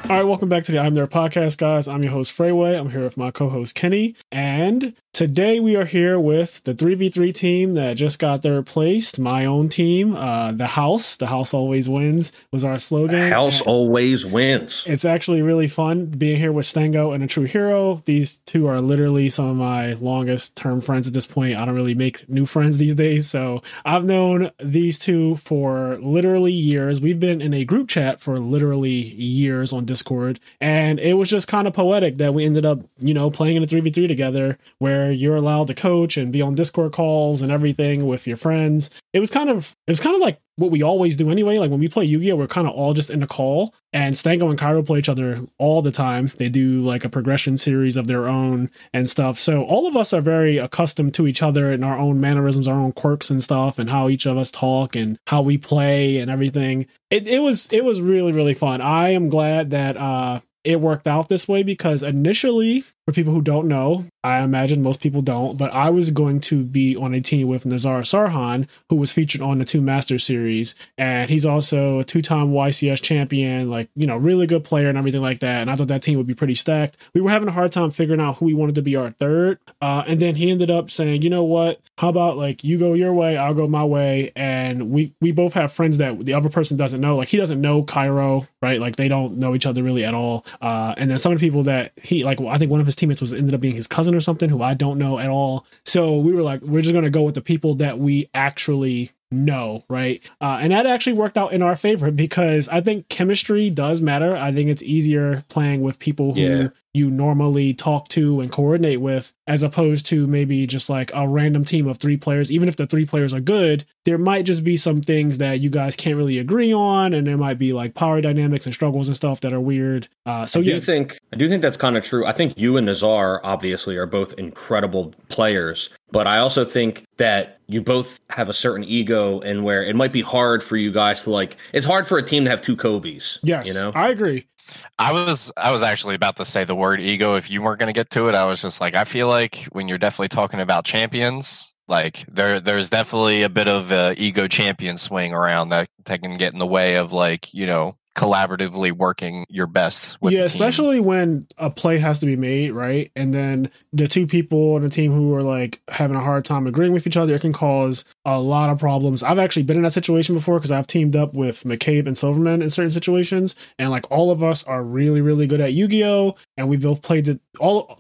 All right, welcome back to the I'm There podcast, guys. I'm your host, Freeway. I'm here with my co-host, Kenny. And today we are here with the 3v3 team that just got third place, my own team, The House. The House always wins was our slogan. The House always wins. It's actually really fun being here with Stango and A True Hero. These two are literally some of my longest term friends at this point. I don't really make new friends these days. So I've known these two for literally years. We've been in a group chat for literally years on Discord, and it was just kind of poetic that we ended up, playing in a 3v3 together where you're allowed to coach and be on Discord calls and everything with your friends. It was kind of like what we always do anyway. Like when we play Yu-Gi-Oh, we're kind of all just in a call, and Stango and Cairo play each other all the time. They do like a progression series of their own and stuff. So all of us are very accustomed to each other and our own mannerisms, our own quirks and stuff, and how each of us talk and how we play and everything. It was really, really fun. I am glad that it worked out this way, because initially, for people who don't know, I imagine most people don't, but I was going to be on a team with Nazar Sarhan, who was featured on the 2 Masters series. And he's also a 2-time YCS champion, really good player and everything like that. And I thought that team would be pretty stacked. We were having a hard time figuring out who we wanted to be our third. And then he ended up saying, you know what, how about you go your way, I'll go my way. And we both have friends that the other person doesn't know. He doesn't know Cairo, right? They don't know each other really at all. And then some of the people that I think one of his teammates ended up being his cousin or something, who I don't know at all. So we were we're just going to go with the people that we actually know, right? And that actually worked out in our favor, because I think chemistry does matter. I think it's easier playing with people who you normally talk to and coordinate with, as opposed to maybe just a random team of 3 players. Even if the 3 players are good, there might just be some things that you guys can't really agree on, and there might be power dynamics and struggles and stuff that are weird. I do think that's kind of true. I think you and Nazar obviously are both incredible players, but I also think that you both have a certain ego, and where it might be hard for you guys to it's hard for a team to have 2 Kobes. Yes, I agree. I was actually about to say the word ego. If you weren't going to get to it, I was just I feel like when you're definitely talking about champions, there's definitely a bit of a ego champion swing around that can get in the way of collaboratively working your best with the team. Especially when a play has to be made, right? And then the 2 people on the team who are having a hard time agreeing with each other, it can cause a lot of problems. I've actually been in that situation before, because I've teamed up with McCabe and Silverman in certain situations, and all of us are really, really good at Yu-Gi-Oh, and we both played all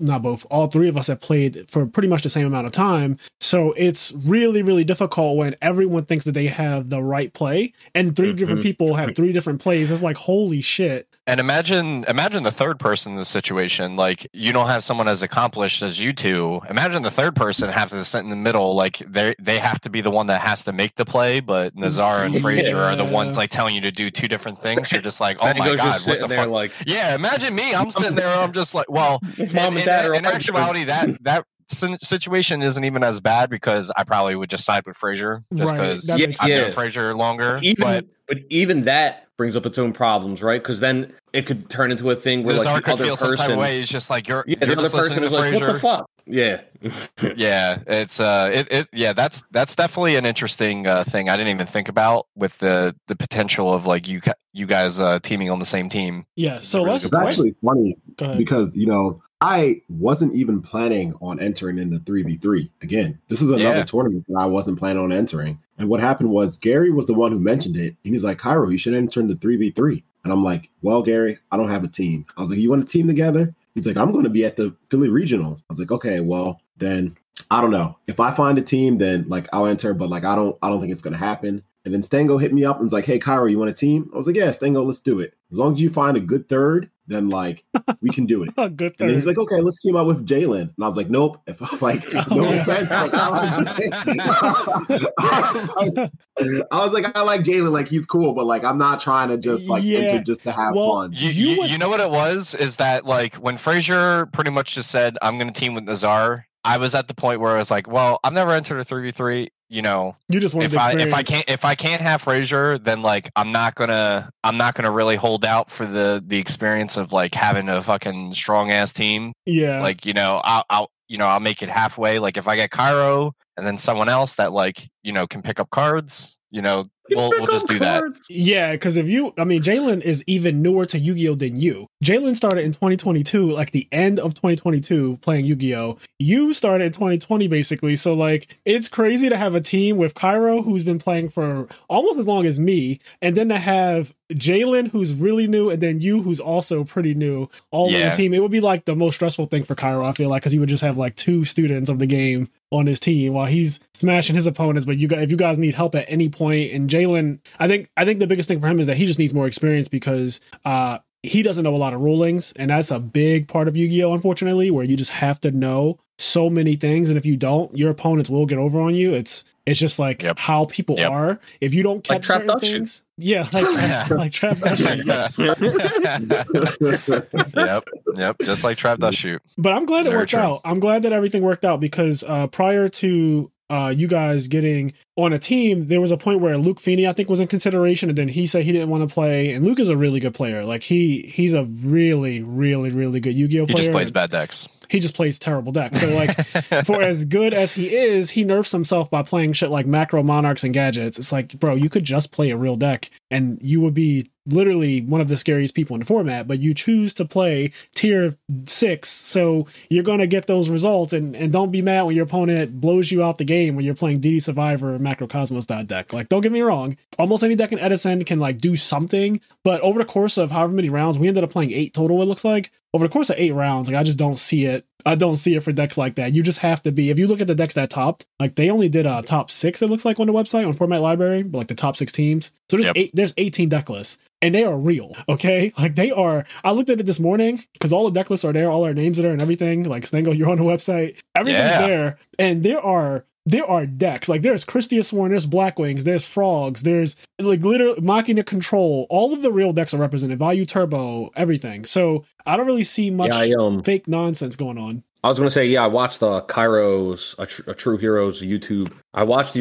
3 of us have played for pretty much the same amount of time. So it's really, really difficult when everyone thinks that they have the right play, and 3 different people have 3 different plays. It's holy shit. And imagine the third person in the situation. You don't have someone as accomplished as you two. Imagine the third person have to sit in the middle. They have to be the one that has to make the play, but Nazar and Frazier are the ones telling you to do 2 different things. You're just oh my god, what the fuck? Yeah, imagine me. I'm sitting there. I'm just well, mom and dad are in actuality that situation isn't even as bad, because I probably would just side with Frazier just because I've known Frazier longer. But even that brings up its own problems, right? Because then it could turn into a thing where the other could feel person, some type of way. It's just you're the other just person is Frazier. what the fuck? Yeah, yeah. It's that's definitely an interesting thing I didn't even think about, with the potential of you guys teaming on the same team. Yeah. So it's actually funny because I wasn't even planning on entering in the 3v3. Again, this is another tournament that I wasn't planning on entering. And what happened was Gary was the one who mentioned it. And he's like, Cairo, you should enter in the 3v3. And I'm like, well, Gary, I don't have a team. I was like, you want a team together? He's like, I'm going to be at the Philly Regional. I was like, okay, well, then I don't know. If I find a team, then I'll enter, but I don't think it's going to happen. And then Stango hit me up and was like, hey, Cairo, you want a team? I was like, yeah, Stango, let's do it. As long as you find a good third, then we can do it. A good third. And then he's like, okay, let's team up with Jalen. And I was like, nope. If no offense. I was like, I like Jalen. He's cool, but I'm not trying to just enter just to have fun. You know what it was? Is that when Frazier pretty much just said, I'm going to team with Nazar, I was at the point where I was like, well, I've never entered a 3v3. You just want if I can't have Frazier, then I'm not gonna really hold out for the experience of having a fucking strong ass team. Yeah. I'll make it halfway. If I get Cairo and then someone else that can pick up cards, we'll just do that. Yeah, because Jalen is even newer to Yu-Gi-Oh than you. Jalen started in 2022, like the end of 2022, playing Yu-Gi-Oh. You started in 2020, basically. So like, it's crazy to have a team with Cairo, who's been playing for almost as long as me, and then to have Jalen, who's really new, and then you, who's also pretty new, all on the team. It would be like the most stressful thing for Cairo, I feel like, because he would just have like 2 students of the game on his team while he's smashing his opponents. But if you guys need help at any point, and Jalen, I think the biggest thing for him is that he just needs more experience because he doesn't know a lot of rulings, and that's a big part of Yu-Gi-Oh, unfortunately, where you just have to know so many things, and if you don't, your opponents will get over on you. It's just like how people are. If you don't catch certain things, like Trap Dust Shoot. Yep, just like Trap Dust Shoot. But I'm glad it worked out. I'm glad that everything worked out because prior to you guys getting on a team, there was a point where Luke Feeney, I think, was in consideration, and then he said he didn't want to play. And Luke is a really good player. Like he's a really, really, really good Yu-Gi-Oh player. He just plays bad decks. He just plays terrible decks. So like, for as good as he is, he nerfs himself by playing shit like Macro Monarchs and Gadgets. It's like, bro, you could just play a real deck and you would be literally one of the scariest people in the format, but you choose to play tier 6, so you're going to get those results, and don't be mad when your opponent blows you out the game when you're playing DD Survivor or Macrocosmos deck. Like, don't get me wrong, almost any deck in Edison can like do something, but over the course of however many rounds, we ended up playing 8 total, it looks like. Over the course of 8 rounds, like I just don't see it. I don't see it for decks like that. You just have to be, if you look at the decks that topped, like they only did a top 6, it looks like, on the website, on Format Library, but like the top 6 teams. So there's 18 deck lists, and they are real, okay? Like they are, I looked at it this morning, because all the deck lists are there, all our names are there and everything. Like, Stango, you're on the website. Everything's there, and there are decks, like there's Christia Sworn, there's Blackwings, there's Frogs, there's like literally Machina Control, all of the real decks are represented, Value Turbo, everything. So I don't really see much fake nonsense going on. I was going to say, I watched the Kairos, a True Heroes YouTube. I watched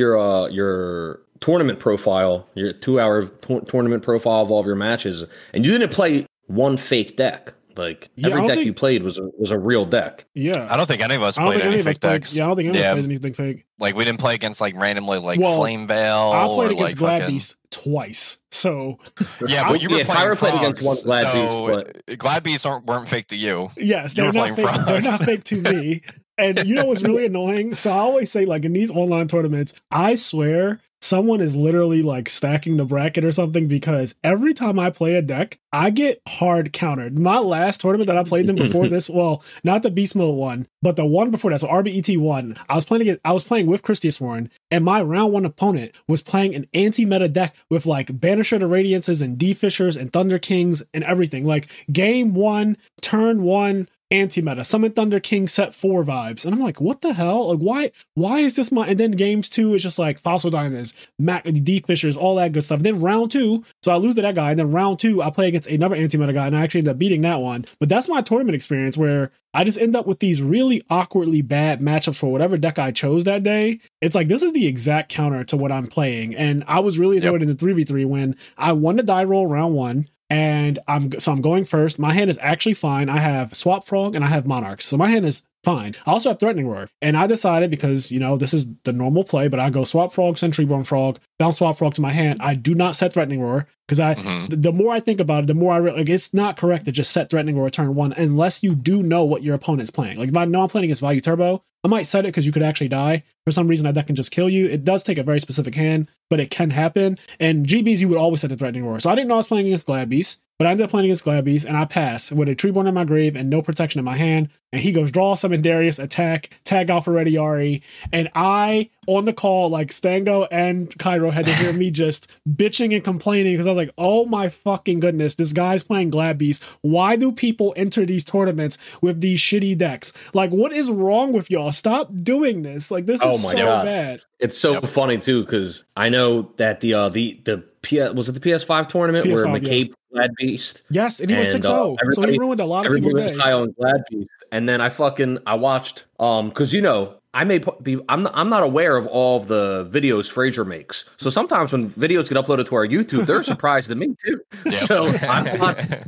your tournament profile, your 2-hour tournament profile of all of your matches, and you didn't play one fake deck. Like every deck you played was a real deck. Yeah, I don't think any of us played any fake decks. I don't think any of us played anything fake. Like we didn't play against like randomly Flame Veil. I played against Glad Beast twice. So but you were playing played against one Glad Beast. But Glad Beasts weren't fake to you. Yes, they're not fake. They're not fake to me. And you know what's really annoying? So I always say, like, in these online tournaments, I swear someone is literally like stacking the bracket or something, because every time I play a deck, I get hard countered. My last tournament that I played them before this, well, not the Beast Mode one, but the one before that, so RBET 1, I was playing with Christia Sworn, and my round 1 opponent was playing an anti-meta deck with like Banisher to Radiances and D-Fishers and Thunder Kings and everything. Like game 1, turn 1, anti-meta, Summon Thunder King set 4 vibes. And I'm like, what the hell? Like, why is this and then games 2 is just like Fossil Diamonds, D-Fishers, all that good stuff. And then round 2, so I lose to that guy, and then round 2, I play against another anti-meta guy, and I actually end up beating that one. But that's my tournament experience, where I just end up with these really awkwardly bad matchups for whatever deck I chose that day. It's like, this is the exact counter to what I'm playing. And I was really annoyed in the 3v3 when I won the die roll round 1. And I'm going first. My hand is actually fine. I have Swap Frog and I have Monarchs. So my hand is fine. I also have Threatening Roar. And I decided, because, this is the normal play, but I go Swap Frog, Sentryborn Frog, bounce Swap Frog to my hand. I do not set Threatening Roar, because the more I think about it, the more I like, it's not correct to just set Threatening Roar turn 1 unless you do know what your opponent's playing. Like if I know I'm playing against Value Turbo, I might set it because you could actually die. For some reason, that deck can just kill you. It does take a very specific hand, but it can happen. And GBs, you would always set the Threatening Roar. So I didn't know I was playing against Glad Beast, but I ended up playing against Glad Beast, and I pass with a Treeborn in my grave and no protection in my hand. And he goes, draw, summon Darius, attack, tag Alpha Ready Yari. And I, on the call, like Stango and Cairo had to hear me just bitching and complaining, because I was like, oh my fucking goodness, this guy's playing Glad Beast. Why do people enter these tournaments with these shitty decks? Like, what is wrong with y'all? Stop doing this. Like, this is so bad. It's so funny too, because I know that the was it the PS5 tournament where McCabe Glad Beast? Yes, and he was 6-0. So he ruined a lot of people's day. On Glad Beast. And then I watched because I may be I'm not aware of all of the videos Fraser makes. So sometimes when videos get uploaded to our YouTube, they're a surprise to me too. Yep. So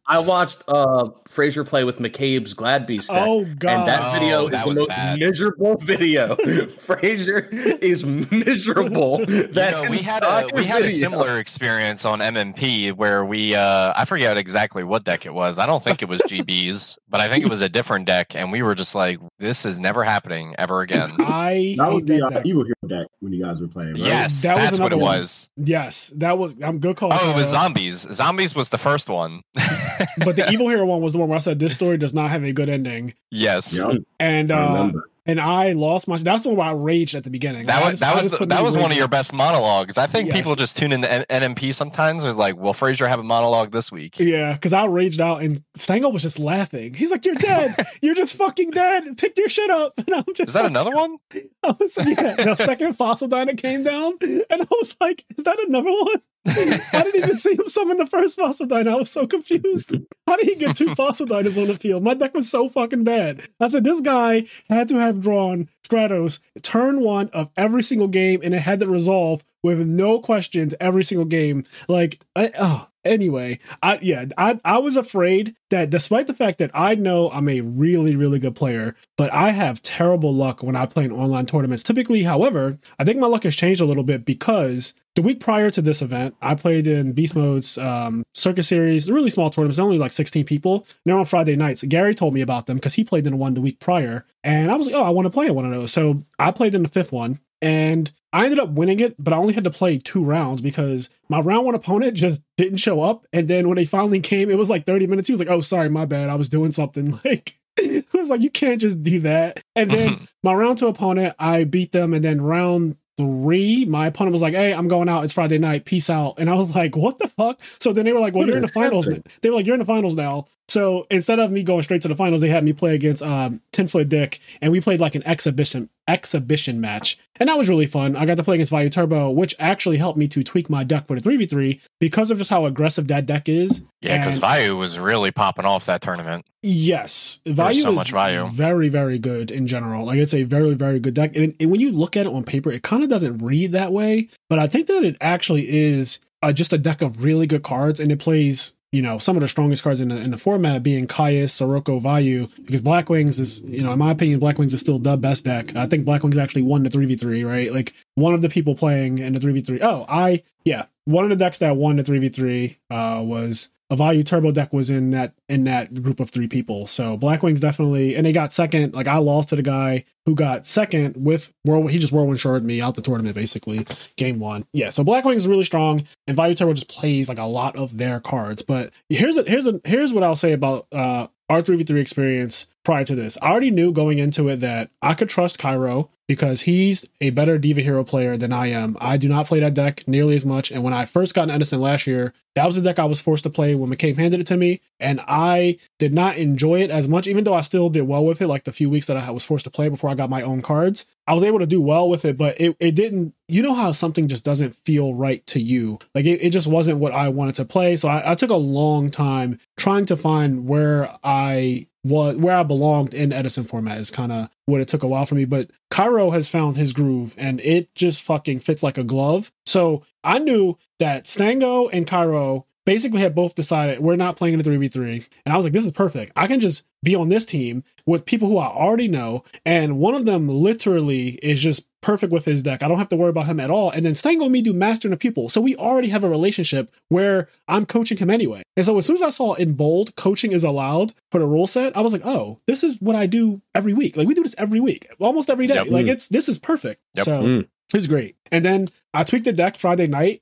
I watched Frazier play with McCabe's Glad Beast deck. Oh God! And that video is the most miserable video. Frazier is miserable. We had a similar experience on MMP where we I forget exactly what deck it was. I don't think it was GB's, but I think it was a different deck, and we were just like, "This is never happening ever again." That was the Evil Hero deck when you guys were playing, right? Yes, that's what it was. Yes, that was. I'm good call. Oh, it was Zombies. Zombies was the first one. But the Evil Hero one was the one where I said this story does not have a good ending. Yes. Yep. And I lost my. That's the one where I raged at the beginning. That was one of your best monologues. I think people just tune into NMP sometimes. It's like, will Frazier have a monologue this week? Yeah, because I raged out and Stango was just laughing. He's like, "You're dead. You're just fucking dead. Pick your shit up." And I'm just. Is that another one? I was the second Fossil Diner came down, and I was like, "Is that another one?" I didn't even see him summon the first Fossil Diner. I was so confused. How did he get 2 Fossil Diners on the field? My deck was so fucking bad. I said, this guy had to have drawn Stratos turn 1 of every single game, and it had to resolve with no questions every single game. Anyway, I was afraid that despite the fact that I know I'm a really, really good player, but I have terrible luck when I play in online tournaments. Typically, however, I think my luck has changed a little bit because the week prior to this event, I played in Beast Mode's Circus Series, really small tournaments, only like 16 people. And they're on Friday nights. Gary told me about them because he played in one the week prior. And I was like, I want to play in one of those. So I played in the 5th one. And I ended up winning it, but I only had to play 2 rounds because my round 1 opponent just didn't show up. And then when they finally came, it was like 30 minutes. He was like, "Oh, sorry, my bad. I was doing something." Like, it was like, you can't just do that. And then my round 2 opponent, I beat them. And then round 3, my opponent was like, "Hey, I'm going out. It's Friday night. Peace out." And I was like, "What the fuck?" So then they were like, "Well, you're in the finals." They were like, "You're in the finals now." So instead of me going straight to the finals, they had me play against 10-Foot Dick, and we played like an exhibition match. And that was really fun. I got to play against Vayu Turbo, which actually helped me to tweak my deck for the 3v3 because of just how aggressive that deck is. Yeah, because Vayu was really popping off that tournament. Yes. Vayu is very, very good in general. Like, it's a very, very good deck. And when you look at it on paper, it kind of doesn't read that way. But I think that it actually is just a deck of really good cards, and it plays, some of the strongest cards in the format being Caius, Sirocco, Vayu, because Black Wings is, in my opinion, Black Wings is still the best deck. I think Black Wings actually won the 3v3, right? Like, one of the people playing in the 3v3. One of the decks that won the 3v3 was a Vayu Turbo deck was in that group of 3 people. So Black Wings definitely, and they got second. Like, I lost to the guy who got second with he just whirlwind sharded me out the tournament, basically, game 1. Yeah, so Black Wings is really strong, and Vayu Turbo just plays like a lot of their cards. But here's what I'll say about our 3v3 experience prior to this. I already knew going into it that I could trust Cairo because he's a better Diva Hero player than I am. I do not play that deck nearly as much. And when I first got in Edison last year, that was the deck I was forced to play when McCabe handed it to me. And I did not enjoy it as much, even though I still did well with it, like the few weeks that I was forced to play before I got my own cards. I was able to do well with it, but it didn't, how something just doesn't feel right to you. Like, it just wasn't what I wanted to play. So I took a long time trying to find where I belonged in Edison format is kind of what it took a while for me. But Cairo has found his groove, and it just fucking fits like a glove. So I knew that Stango and Cairo basically had both decided we're not playing in the 3v3. And I was like, this is perfect. I can just be on this team with people who I already know. And one of them literally is just perfect with his deck. I don't have to worry about him at all. And then Stango and me do Master and the Pupil. So we already have a relationship where I'm coaching him anyway. And so as soon as I saw in bold, coaching is allowed for the rule set, I was like, oh, this is what I do every week. Like, we do this every week, almost every day. Yep. Like, this is perfect. Yep. So it's great. And then I tweaked the deck Friday night.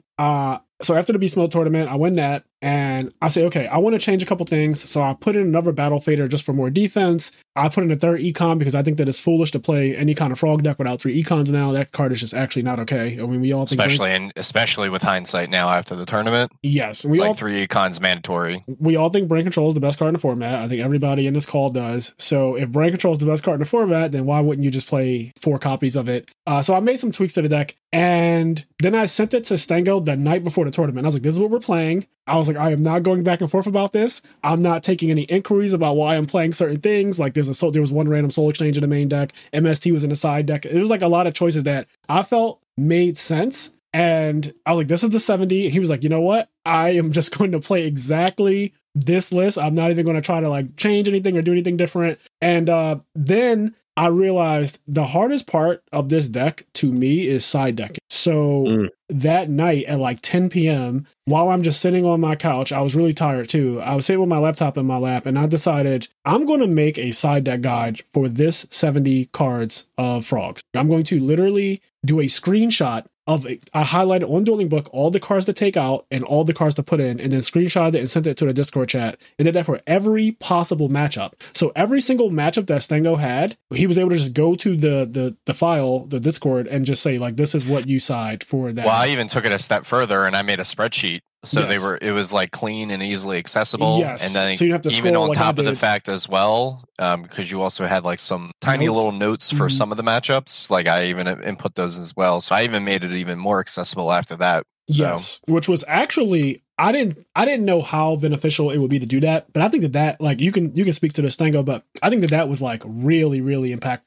So after the Beast Mode tournament, I win that, and I say, okay, I want to change a couple things. So I put in another Battle Fader just for more defense. I put in a 3rd Econ because I think that it's foolish to play any kind of frog deck without 3 Econs now. That card is just actually not okay. I mean, we all think especially with hindsight now after the tournament. Yes, it's like 3 Econs mandatory. We all think Brain Control is the best card in the format. I think everybody in this call does. So if Brain Control is the best card in the format, then why wouldn't you just play 4 copies of it? So I made some tweaks to the deck, and then I sent it to Stango the night before the tournament. I was like, this is what we're playing. I was like, I am not going back and forth about this. I'm not taking any inquiries about why I'm playing certain things. Like, there was one random Soul Exchange in the main deck. MST was in the side deck. It was like a lot of choices that I felt made sense. And I was like, this is the 70. He was like, you know what? I am just going to play exactly this list. I'm not even going to try to like change anything or do anything different. And then I realized the hardest part of this deck to me is side decking. So that night at like 10 p.m., while I'm just sitting on my couch, I was really tired too. I was sitting with my laptop in my lap, and I decided I'm going to make a side deck guide for this 70 cards of frogs. I'm going to literally do a screenshot of it. I highlighted on Dueling Book all the cards to take out and all the cards to put in, and then screenshotted it and sent it to the Discord chat, and did that for every possible matchup. So every single matchup that Stango had, he was able to just go to the file, the Discord, and just say like, this is what you side for that. Well, I even took it a step further and I made a spreadsheet. So it was like clean and easily accessible. Yes. And then so you have to even on like top of the fact as well, because you also had like some tiny little notes for some of the matchups. Like I even input those as well. So I even made it even more accessible after that. Yes, which was actually I didn't know how beneficial it would be to do that, but I think that like you can speak to the Stango, but I think that was like really impactful.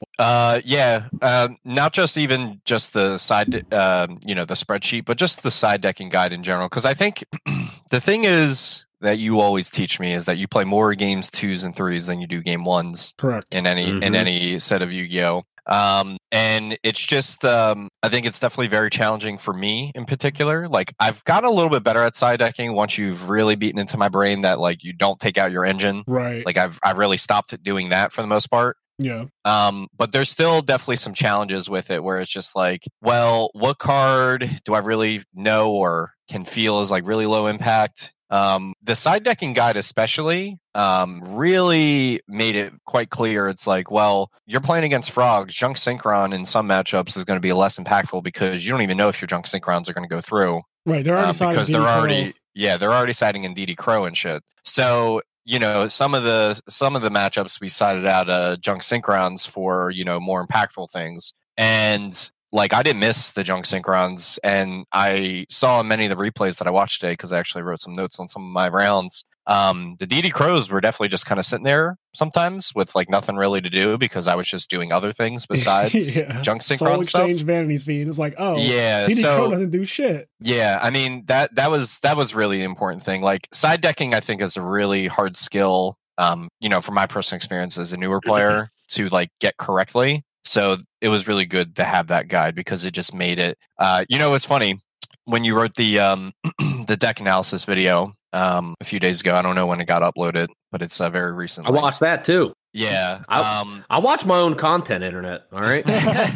Not just even just the side the spreadsheet, but just the side decking guide in general. Because I think the thing is that you always teach me is that you play more games 2s and 3s than you do game 1s. Correct. In any set of Yu-Gi-Oh. And it's just I think it's definitely very challenging for me in particular. Like I've gotten a little bit better at side decking once you've really beaten into my brain that like you don't take out your engine. Right. Like I've really stopped doing that for the most part. Yeah. But there's still definitely some challenges with it where it's just like, well, what card do I really know or can feel is like really low impact? The side decking guide especially really made it quite clear. It's like, well, you're playing against frogs. Junk Synchron in some matchups is going to be less impactful because you don't even know if your Junk Synchrons are going to go through. Right, they're already because they're already siding in DD Crow and shit. So some of the matchups we sided out Junk Synchrons for more impactful things. And like I didn't miss the Junk Synchrons, and I saw many of the replays that I watched today because I actually wrote some notes on some of my rounds. The DD Crows were definitely just kind of sitting there sometimes with like nothing really to do because I was just doing other things besides Junk Synchron Soul stuff. Exchange Vanity's Fiend. It's like, oh yeah, DD Crow doesn't do shit. Yeah, I mean that was really the important thing. Like side decking, I think is a really hard skill. From my personal experience as a newer player to like get correctly. So it was really good to have that guide because it just made it. It's funny when you wrote the the deck analysis video a few days ago. I don't know when it got uploaded, but it's very recent. I watched that too. Yeah, I watch my own content. Internet, all right.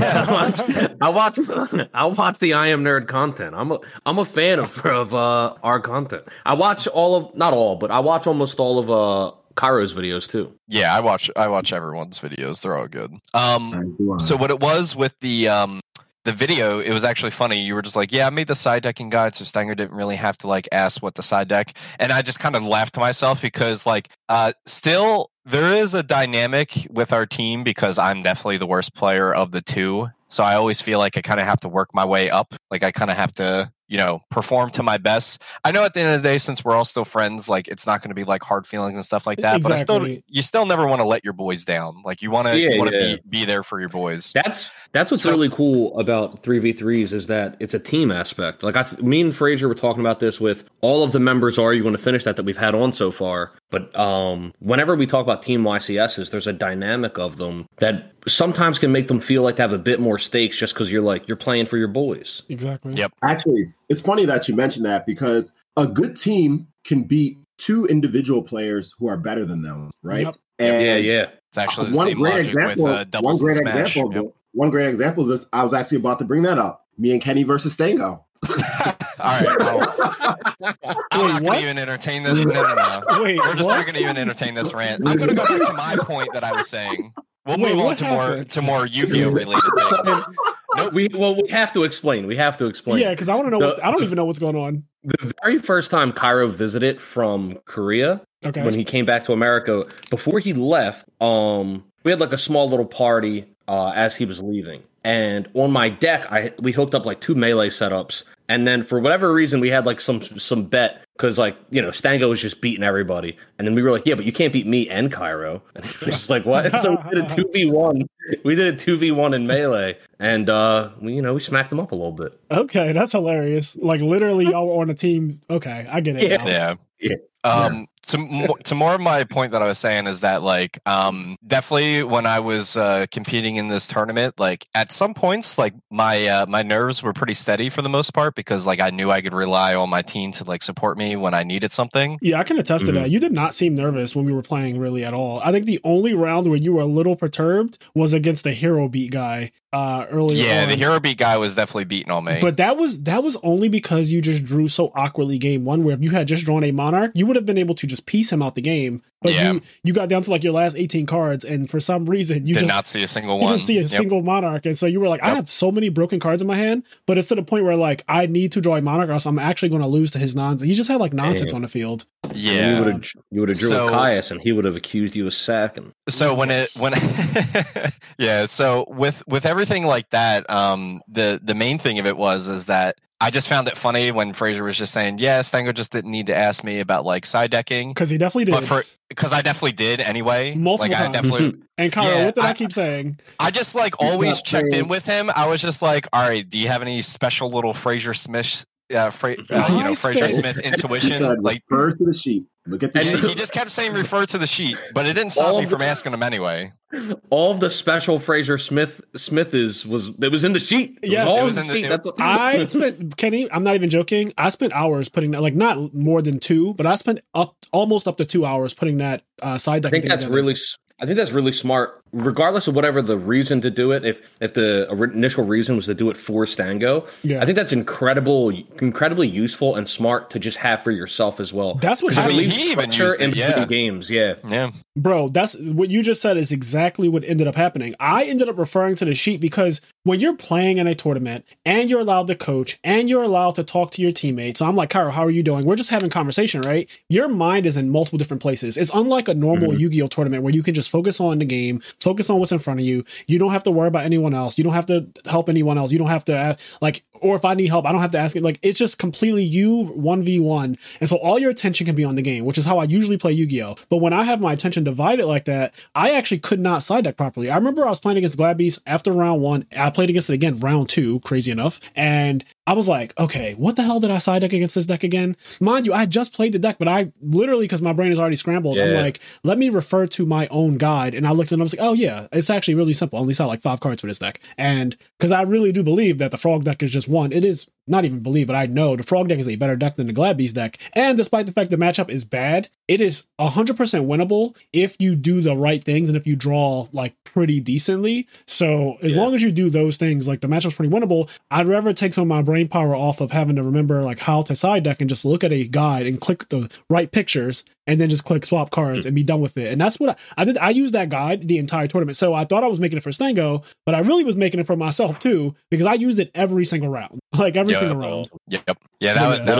I watch the I Am Nerd content. I'm a fan of our content. I watch not all, but I watch almost all of Cairo's videos too. Yeah, I watch everyone's videos. They're all good. So what it was with the video, it was actually funny. You were just like, yeah, I made the side decking guide, so Stanger didn't really have to like ask what the side deck. And I just kind of laughed to myself because like still there is a dynamic with our team because I'm definitely the worst player of the two. So I always feel like I kind of have to work my way up. Like I kind of have to, perform to my best. I know at the end of the day, since we're all still friends, like it's not going to be like hard feelings and stuff like that. Exactly. But you still never want to let your boys down. Like you want to be there for your boys. That's what's really cool about 3v3s is that it's a team aspect. Like me and Fraser were talking about this with all of the members. Are you going to finish that we've had on so far? But whenever we talk about team YCSs, there's a dynamic of them that sometimes can make them feel like they have a bit more stakes just because you're playing for your boys. Exactly. Yep. Actually, it's funny that you mentioned that because a good team can beat two individual players who are better than them, right? Yep. And yeah. It's actually the same logic with doubles and smash. One great example is this. I was actually about to bring that up. Me and Kenny versus Stango. All right. I'm not going to even entertain this. No. Wait, we're just not going to even entertain this rant. I'm going to go back to my point that I was saying. We'll move on to more Yu-Gi-Oh related things. We have to explain. Yeah, because I want to know. I don't even know what's going on. The very first time Cairo visited from Korea, when he came back to America, before he left, we had like a small little party as he was leaving. And on my deck, we hooked up like 2 melee setups. And then for whatever reason, we had like some bet because Stango was just beating everybody. And then we were like, yeah, but you can't beat me and Cairo. And he was just like, what? So we did a 2v1. We did a 2v1 in melee. And we smacked them up a little bit. Okay, that's hilarious. Like literally y'all were on a team. Okay, I get it now. Yeah. to more of my point that I was saying is that like definitely when I was competing in this tournament, like at some points like my nerves were pretty steady for the most part because like I knew I could rely on my team to like support me when I needed something. Yeah, I can attest to that. You did not seem nervous when we were playing really at all. I think the only round where you were a little perturbed was against the hero beat guy earlier. Yeah, on. the hero beat guy was definitely beating on me. But that was only because you just drew so awkwardly game one, where if you had just drawn a monarch, you would have been able to just piece him out the game. But you got down to like your last 18 cards, and for some reason you did not see a single one. You didn't see a single monarch, and so you were like, I have so many broken cards in my hand, but it's to the point where like I need to draw a monarch, or else I'm actually going to lose to his nonsense. He just had like nonsense on the field. Yeah, you would have drew a Caius, and he would have accused you of sacking. So so with everything like that, the main thing of it is that I just found it funny when Fraser was just saying, yeah, Stango just didn't need to ask me about like side decking. Because he definitely did. Because I definitely did anyway. Multiple times. I definitely, and Kyle, what did I keep saying? I just like always checked in with him. I was just like, all right, do you have any special little Fraser Smith Fraser Smith intuition? Like refer to the sheet. Look at the sheet. He just kept saying refer to the sheet, but it didn't stop me from asking him anyway. All of the special Fraser Smith was in the sheet. Yes, it was in the sheet. I spent, Kenny, I'm not even joking. I spent hours putting that, like not more than 2, but I spent almost up to 2 hours putting that side deck. I think that's really smart, regardless of whatever the reason to do it. If the initial reason was to do it for Stango, I think that's incredibly useful and smart to just have for yourself as well. That's what happened. He even used it, in games. Yeah. Bro, that's what you just said is exactly what ended up happening. I ended up referring to the sheet because when you're playing in a tournament and you're allowed to coach and you're allowed to talk to your teammates, so I'm like, Cairo, how are you doing? We're just having conversation, right? Your mind is in multiple different places. It's unlike a normal Yu-Gi-Oh tournament where you can just focus on the game, focus on what's in front of you. You don't have to worry about anyone else. You don't have to help anyone else. You don't have to ask, like, or if I need help, I don't have to ask it. Like, it's just completely you 1v1. And so all your attention can be on the game, which is how I usually play Yu-Gi-Oh. But when I have my attention divided like that, I actually could not side deck properly. I remember I was playing against Glad Beast after round 1. I played against it again round 2, crazy enough. And I was like, okay, what the hell did I side deck against this deck again? Mind you, I had just played the deck, but I literally, because my brain is already scrambled, I'm like, let me refer to my own guide. And I looked at it and I was like, oh yeah, it's actually really simple. I only saw like 5 cards for this deck. And because I really do believe that the Frog deck is just one. It is not even believe, but I know the Frog deck is a better deck than the Glad Beast deck. And despite the fact the matchup is bad, it is 100% winnable if you do the right things and if you draw like pretty decently. So as long as you do those things, like the matchup's pretty winnable. I'd rather take some of my brain power off of having to remember like how to side deck and just look at a guide and click the right pictures and then just click swap cards and be done with it. And that's what I did. I used that guide the entire tournament. So I thought I was making it for Stango, but I really was making it for myself too, because I used it every single round, like every single round. Yep. Yeah.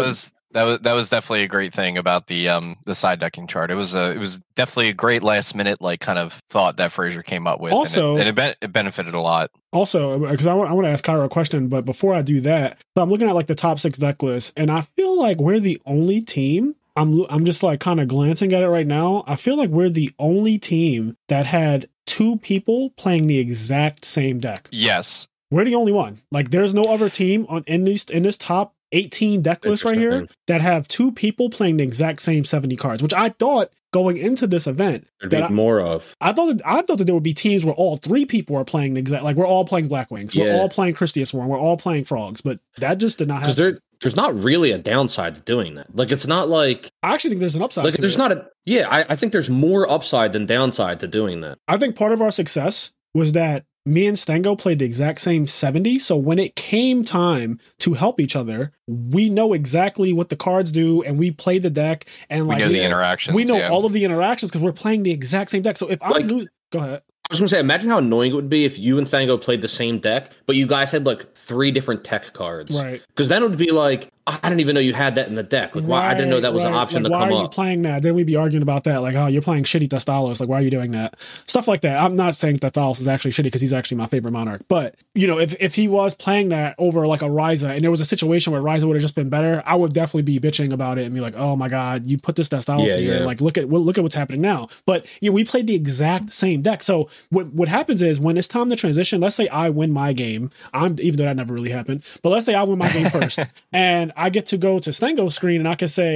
That was definitely a great thing about the side decking chart. It was definitely a great last minute like kind of thought that Fraser came up with. Also, and it benefited a lot. Also, because I want to ask Kyra a question, but before I do that, so I'm looking at like the top 6 deck list, and I feel like we're the only team. I'm just like kind of glancing at it right now. I feel like we're the only team that had 2 people playing the exact same deck. Yes, we're the only one. Like, there's no other team in this top 18 deck list right here that have 2 people playing the exact same 70 cards, which I thought going into this event there'd be more of. I thought that there would be teams where all 3 people are playing the exact, like we're all playing Black Wings, we're all playing Christia Swarm, we're all playing Frogs, but that just did not happen. There's not really a downside to doing that. Like, it's not like... I actually think there's an upside. Like, there's not a... Yeah, I think there's more upside than downside to doing that. I think part of our success was that me and Stango played the exact same 70. So when it came time to help each other, we know exactly what the cards do, and we play the deck, and like we know the interactions. We know all of the interactions because we're playing the exact same deck. So if I lose, go ahead. I was going to say, imagine how annoying it would be if you and Stango played the same deck, but you guys had like 3 different tech cards. Right. Because then it would be like, I didn't even know you had that in the deck. Like, why I didn't know that was an option to come up. Why are you playing that? Then we'd be arguing about that. Like, oh, you're playing shitty Thestalos. Like, why are you doing that? Stuff like that. I'm not saying Thestalos is actually shitty because he's actually my favorite monarch. But, you know, if he was playing that over like a Ryza and there was a situation where Ryza would have just been better, I would definitely be bitching about it and be like, oh my God, you put this Thestalos here. Like, look at what's happening now. But yeah, we played the exact same deck. So what happens is when it's time to transition, let's say I win my game. Even though that never really happened, but let's say I win my game first and I get to go to Stango's screen and I can say,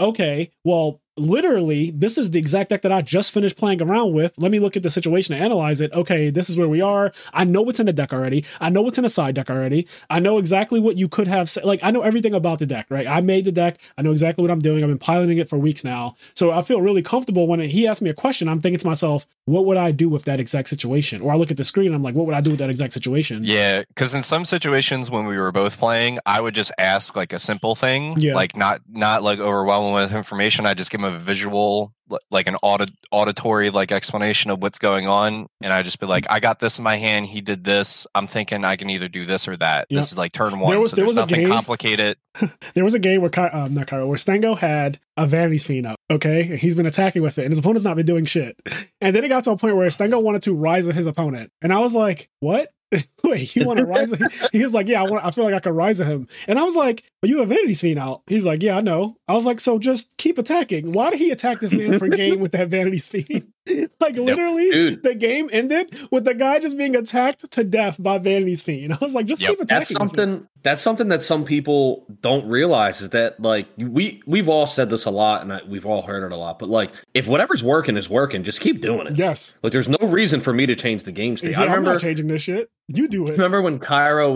okay, well, literally, this is the exact deck that I just finished playing around with. Let me look at the situation and analyze it. Okay, this is where we are. I know what's in the deck already. I know what's in a side deck already. I know exactly what you could have said. Like, I know everything about the deck, right? I made the deck. I know exactly what I'm doing. I've been piloting it for weeks now. So I feel really comfortable when he asked me a question. I'm thinking to myself, what would I do with that exact situation? Or I look at the screen and I'm like, what would I do with that exact situation? Yeah, because in some situations when we were both playing, I would just ask like a simple thing, like not like overwhelming with information. I just give him a visual, like an auditory like explanation of what's going on, and I just be like, I got this in my hand. He did this. I'm thinking I can either do this or that. Yep. This is like turn one. There was nothing complicated. There was a game where where Stango had a Vanity's Fiend up. Okay, and he's been attacking with it, and his opponent's not been doing shit. And then it got to a point where Stango wanted to rise his opponent, and I was like, what? Wait, you want to rise? He was like, yeah, I feel like I could rise him. And I was like, but you have Vanity's Fiend out. He's like, yeah, I know. I was like, so just keep attacking. Why did he attack this man for a game with that Vanity's Fiend? Like, literally, the game ended with the guy just being attacked to death by Vanity's Fiend. I was like, just keep attacking. That's something that some people don't realize is that, like, we've all said this a lot, and we've all heard it a lot, but, like, if whatever's working is working, just keep doing it. Yes. Like, there's no reason for me to change the game state. Yeah, I'm not changing this shit. You do it. Remember when Cairo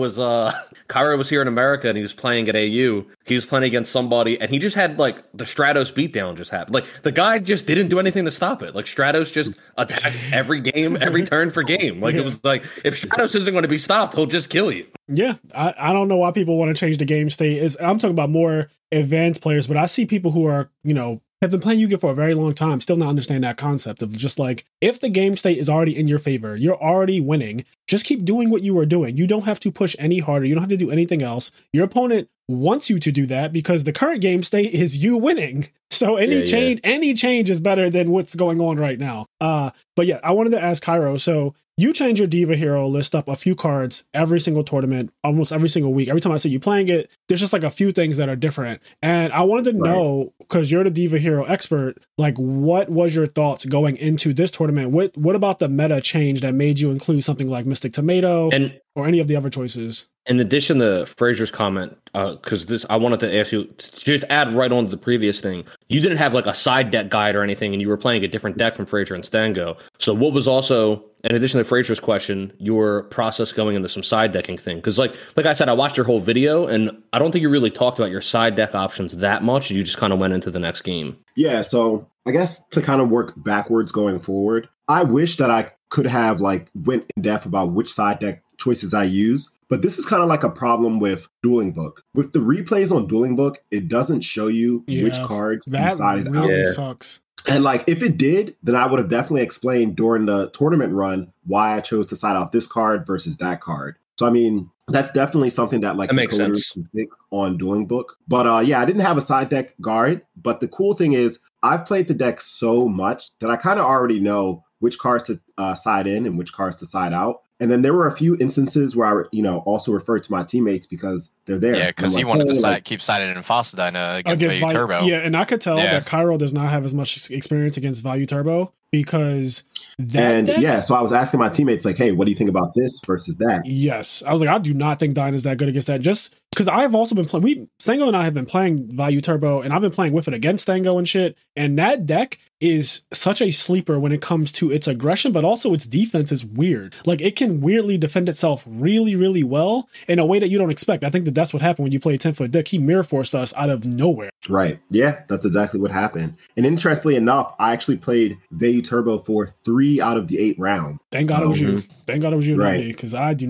was here in America and he was playing at AU? He was playing against somebody and he just had like the Stratos beatdown just happened. Like the guy just didn't do anything to stop it. Like Stratos just attacked every game, every turn for game. Like it was like, if Stratos isn't going to be stopped, he'll just kill you. Yeah, I don't know why people want to change the game state. I'm talking about more advanced players, but I see people who are, have been playing Yu-Gi-Oh for a very long time, still not understand that concept of just like, if the game state is already in your favor, you're already winning, just keep doing what you are doing. You don't have to push any harder. You don't have to do anything else. Your opponent wants you to do that because the current game state is you winning. So any change is better than what's going on right now. But yeah, I wanted to ask Cairo. So you change your Diva Hero list up a few cards every single tournament, almost every single week. Every time I see you playing it, there's just like a few things that are different. And I wanted to know, because you're the Diva Hero expert, like what was your thoughts going into this tournament? What about the meta change that made you include something like Mystic Tomato or any of the other choices? In addition to Fraser's comment, because I wanted to ask you, to just add right on to the previous thing, you didn't have like a side deck guide or anything, and you were playing a different deck from Fraser and Stango. So what was also, in addition to Fraser's question, your process going into some side decking thing? Because like I said, I watched your whole video, and I don't think you really talked about your side deck options that much. You just kind of went into the next game. Yeah, so I guess to kind of work backwards going forward, I wish that I could have like went in depth about which side deck choices I use. But this is kind of like a problem with Dueling Book. With the replays on Dueling Book, it doesn't show you which cards you decided really out. That sucks. And like, if it did, then I would have definitely explained during the tournament run why I chose to side out this card versus that card. So, I mean, that's definitely something that like that makes sense. Can fix on Dueling Book. But yeah, I didn't have a side deck guard. But the cool thing is I've played the deck so much that I kind of already know which cards to side in and which cards to side out. And then there were a few instances where I, also referred to my teammates because they're there. Yeah, because he wanted to keep siding in Fossadina against Value Turbo. Yeah, and I could tell that Cairo does not have as much experience against Value Turbo because so I was asking my teammates like, hey, what do you think about this versus that? Yes, I was like, I do not think Dyna's that good against that. Just because I've also been playing, Stango and I have been playing Value Turbo, and I've been playing with it against Stango and shit. And that deck is such a sleeper when it comes to its aggression, but also its defense is weird. Like it can weirdly defend itself really, really well in a way that you don't expect. I think that's what happened when you played 10-foot Dick. He mirror forced us out of nowhere. Right. Yeah, that's exactly what happened. And interestingly enough, I actually played Value Turbo for 3 out of the 8 rounds. Thank God it was you. Thank God it was you, right? Because I do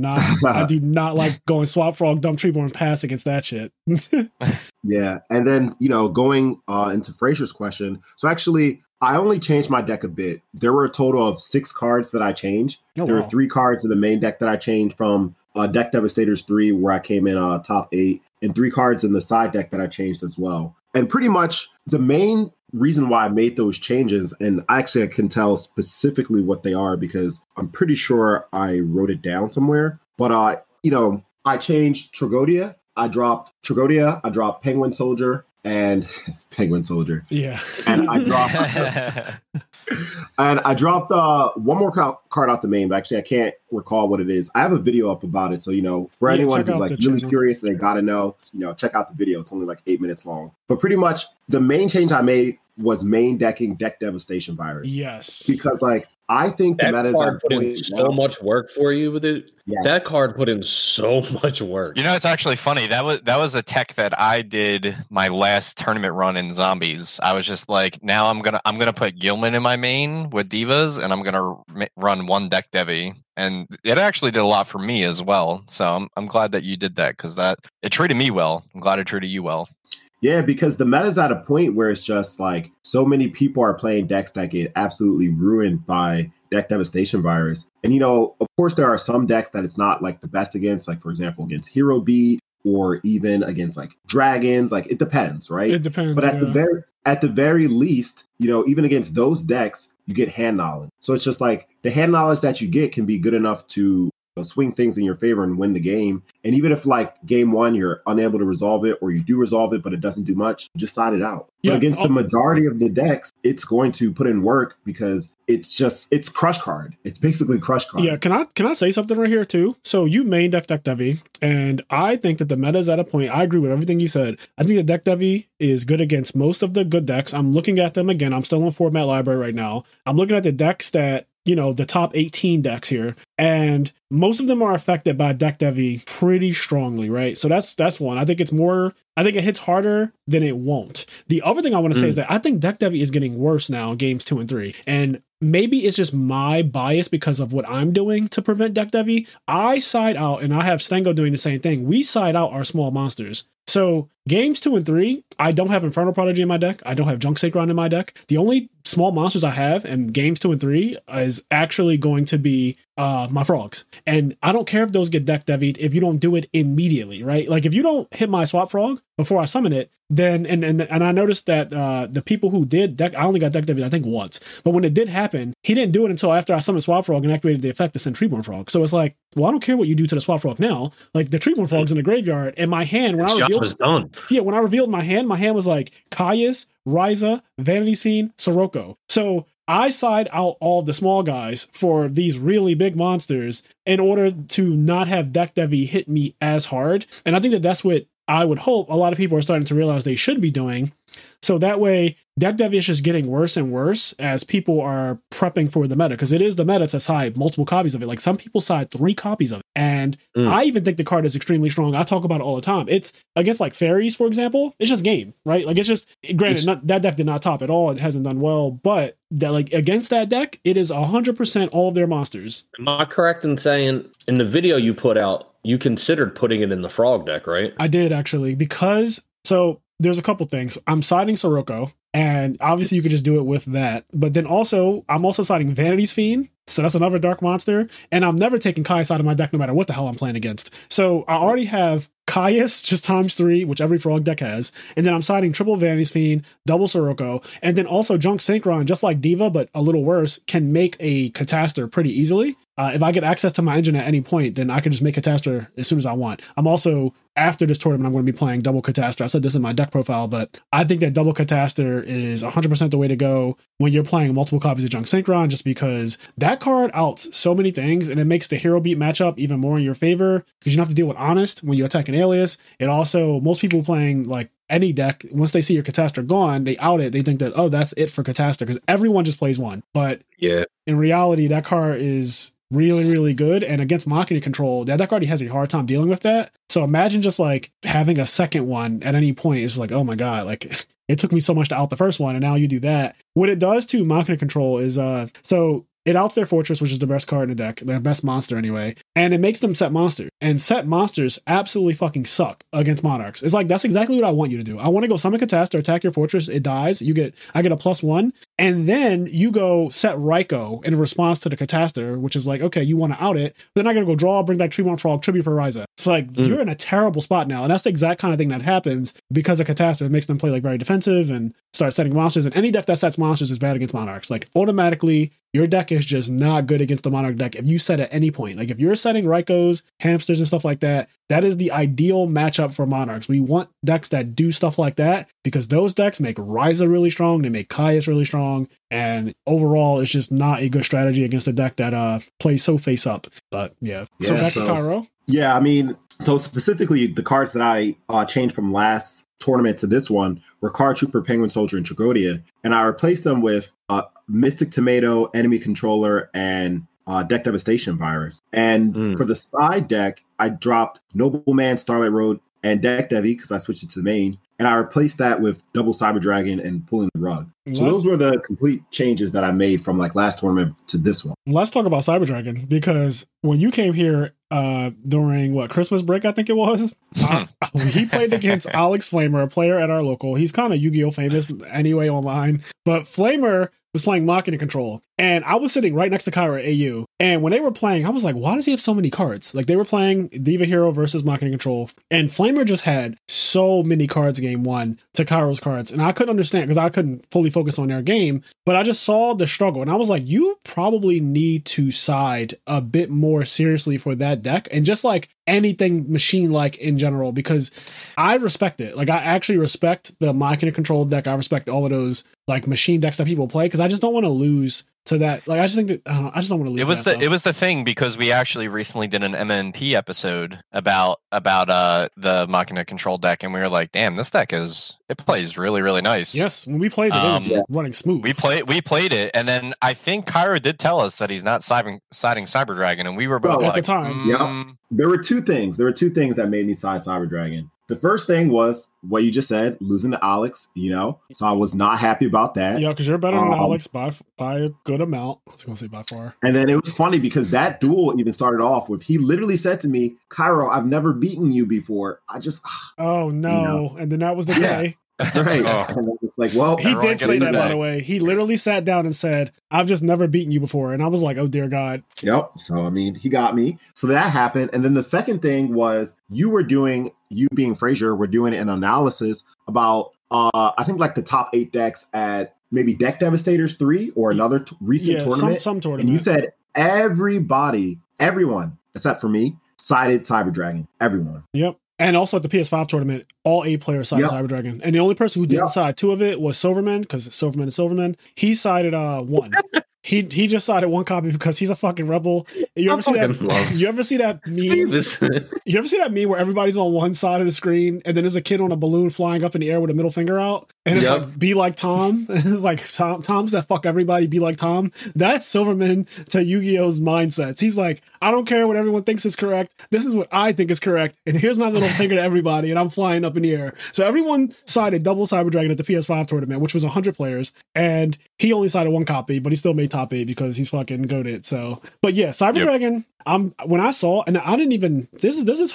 not like going Swap Frog, Dump Treeborn, Pass against that shit. Yeah, and then going into Fraser's question. So actually, I only changed my deck a bit. There were a total of 6 cards that I changed. There were 3 cards in the main deck that I changed from Deck Devastators 3, where I came in top 8, and 3 cards in the side deck that I changed as well. And pretty much the main reason why I made those changes, and actually I can tell specifically what they are because I'm pretty sure I wrote it down somewhere. But I changed Tragodia. I dropped Tragodia. I dropped Penguin Soldier and Penguin Soldier. Yeah. And I dropped one more card out the main, but actually I can't recall what it is. I have a video up about it. So, for anyone who's like really curious and they got to know, check out the video. It's only like 8 minutes long. But pretty much the main change I made was main decking Deck Devastation Virus. Yes. Because like I think that the meta card put in so much work for you with it. Yes. That card put in so much work. You know, it's actually funny. That was a tech that I did my last tournament run in Zombies. I was just like, now I'm gonna put Gilman in my main with Divas, and I'm gonna run one deck Devi, and it actually did a lot for me as well. So I'm glad that you did that because it treated me well. I'm glad it treated you well. Yeah, because the meta's at a point where it's just like so many people are playing decks that get absolutely ruined by Deck Devastation Virus. And, you know, of course, there are some decks that it's not like the best against, like, for example, against Hero Beat or even against like dragons. Like, it depends, right? It depends. But at the very least, you know, even against those decks, you get hand knowledge. So it's just like the hand knowledge that you get can be good enough to swing things in your favor and win the game. And even if like game one, you're unable to resolve it, or you do resolve it, but it doesn't do much, just side it out. Yeah. But against the majority of the decks, it's going to put in work because it's crush card. It's basically crush card. Yeah. Can I say something right here too? So you main deck Devi, and I think that the meta is at a point. I agree with everything you said. I think the Deck Devi is good against most of the good decks. I'm looking at them again. I'm still on Format Library right now. I'm looking at the decks that, you know, the top 18 decks here, and most of them are affected by Deck Devi pretty strongly, right? So that's one. I think it hits harder than it won't. The other thing I want to say is that I think Deck Devi is getting worse now in games 2 and 3. And maybe it's just my bias because of what I'm doing to prevent Deck Devi. I side out, and I have Stengo doing the same thing. We side out our small monsters. So games 2 and 3, I don't have Infernal Prodigy in my deck. I don't have Junk Synchron in my deck. The only small monsters I have in games 2 and 3 is actually going to be my frogs. And I don't care if those get Deck Devi'd if you don't do it immediately, right? Like if you don't hit my swap frog before I summon it, then and I noticed that the people who did I only got Deck Devi'd I think once, but when it did happen, he didn't do it until after I summoned Swap Frog and activated the effect to send Treeborn Frog. So it's like, well, I don't care what you do to the Swap Frog now. Like the Treeborn Frog's in the graveyard, and my hand when when I revealed my hand was like Caius, Ryza, Vanity's Fiend, Sirocco. So I side out all the small guys for these really big monsters in order to not have Deck Devi hit me as hard. And I think that that's what I would hope a lot of people are starting to realize they should be doing. So that way, Deck Devi is just getting worse and worse as people are prepping for the meta, because it is the meta to side multiple copies of it. Like some people side 3 copies of it. And I even think the card is extremely strong. I talk about it all the time. It's against like fairies, for example. It's just game, right? Like it's just, granted, that deck did not top at all. It hasn't done well, but that like against that deck, it is 100% all of their monsters. Am I correct in saying in the video you put out, you considered putting it in the frog deck, right? I did actually, because so there's a couple things. I'm siding Sirocco, and obviously you could just do it with that. But then also, I'm also siding Vanity's Fiend. So that's another dark monster. And I'm never taking Caius out of my deck no matter what the hell I'm playing against. So I already have Caius just ×3, which every frog deck has. And then I'm siding triple Vanity's Fiend, double Sirocco. And then also Junk Synchron, just like Diva, but a little worse, can make a Catastor pretty easily. If I get access to my engine at any point, then I can just make Catastor as soon as I want. I'm also, after this tournament, I'm going to be playing double Catastor. I said this in my deck profile, but I think that double Catastor is 100% the way to go when you're playing multiple copies of Junk Synchron, just because that card outs so many things, and it makes the Hero Beat matchup even more in your favor, because you don't have to deal with Honest when you attack an Alias. It also, most people playing like any deck, once they see your Catastor gone, they out it. They think that, oh, that's it for Catastor, because everyone just plays one. But yeah, in reality, that card is really, really good. And against Machina Control, that deck already has a hard time dealing with that. So imagine just like having a second one at any point. It's like, oh my God, like it took me so much to out the first one, and now you do that. What it does to Machina Control is so it outs their Fortress, which is the best card in the deck, their best monster anyway, and it makes them set monsters. And set monsters absolutely fucking suck against Monarchs. It's like, that's exactly what I want you to do. I want to go summon Catastor, attack your Fortress, it dies, I get a +1, and then you go set Raikou in response to the Catastor, which is like, okay, you want to out it, then I gotta go draw, bring back Treeborn Frog, tribute for Ryza. It's like, you're in a terrible spot now, and that's the exact kind of thing that happens because of Catastor. It makes them play like very defensive and start setting monsters, and any deck that sets monsters is bad against Monarchs. Like automatically, your deck is just not good against the Monarch deck if you set at any point. Like if you're setting Raikous, Hamsters, and stuff like that, that is the ideal matchup for Monarchs. We want decks that do stuff like that, because those decks make Ryza really strong, they make Caius really strong, and overall it's just not a good strategy against a deck that plays so face up. But yeah. So back to Cairo. Yeah, I mean, so specifically the cards that I changed from last tournament to this one were Card Trooper, Penguin Soldier, and Tragodia, and I replaced them with Mystic Tomato, Enemy Controller, and Deck Devastation Virus. And for the side deck, I dropped Nobleman, Starlight Road, and Deck Devi because I switched it to the main. And I replaced that with double Cyber Dragon and pulling the rug. So those were the complete changes that I made from like last tournament to this one. Let's talk about Cyber Dragon, because when you came here during Christmas break, I think it was, he played against Alex Flamer, a player at our local. He's kind of Yu-Gi-Oh famous anyway online, but Flamer was playing Machina Control, and I was sitting right next to Kyra at AU, and when they were playing, I was like, why does he have so many cards? Like, they were playing Diva Hero versus Machina Control, and Flamer just had so many cards game one to Kyra's cards, and I couldn't understand because I couldn't fully focus on their game, but I just saw the struggle, and I was like, you probably need to side a bit more seriously for that deck, and just like anything machine-like in general, because I respect it. Like, I actually respect the Machina Control deck. I respect all of those like machine decks that people play, because I just don't want to lose to that. Like, I just think that I just don't want to lose. It was the thing, because we actually recently did an MNP episode about the Machina Control deck, and we were like, damn, this deck plays really, really nice. Yes, when we played it, it was running smooth. We played it, and then I think Kyra did tell us that he's not siding Cyber Dragon, and we were both at the time. There were two things. that made me side Cyber Dragon. The first thing was what you just said, losing to Alex, so I was not happy about that. Yeah, because you're better than Alex by a good amount. I was going to say by far. And then it was funny because that duel even started off with, he literally said to me, Cairo, I've never beaten you before. I just... Oh, no. And then that was the day. That's right. And it's like, well, he did say that, by the way. He literally sat down and said, I've just never beaten you before. And I was like, oh, dear God. Yep. So, I mean, he got me. So that happened. And then the second thing was you being Frazier, were doing an analysis about, I think like the top 8 decks at maybe Deck Devastators 3 or another recent tournament. Some tournament. And you said everyone, except for me, sided Cyber Dragon. Everyone. Yep. And also at the PS5 tournament, all 8 players sided Cyber Dragon. And the only person who didn't side 2 of it was Silverman, because Silverman is Silverman. He sided 1. He just sided 1 copy because he's a fucking rebel. You ever see that meme? You ever see that meme where everybody's on one side of the screen and then there's a kid on a balloon flying up in the air with a middle finger out? And it's like, be like Tom. Like Tom said, fuck everybody, be like Tom. That's Silverman to Yu-Gi-Oh's mindsets. He's like, I don't care what everyone thinks is correct. This is what I think is correct. And here's my little finger to everybody. And I'm flying up in the air. So everyone sided double Cyber Dragon at the PS5 tournament, which was 100 players. And he only sided 1 copy, but he still made top 8 because he's fucking goated. So, but yeah, Cyber Dragon, when I saw, and I didn't even, this is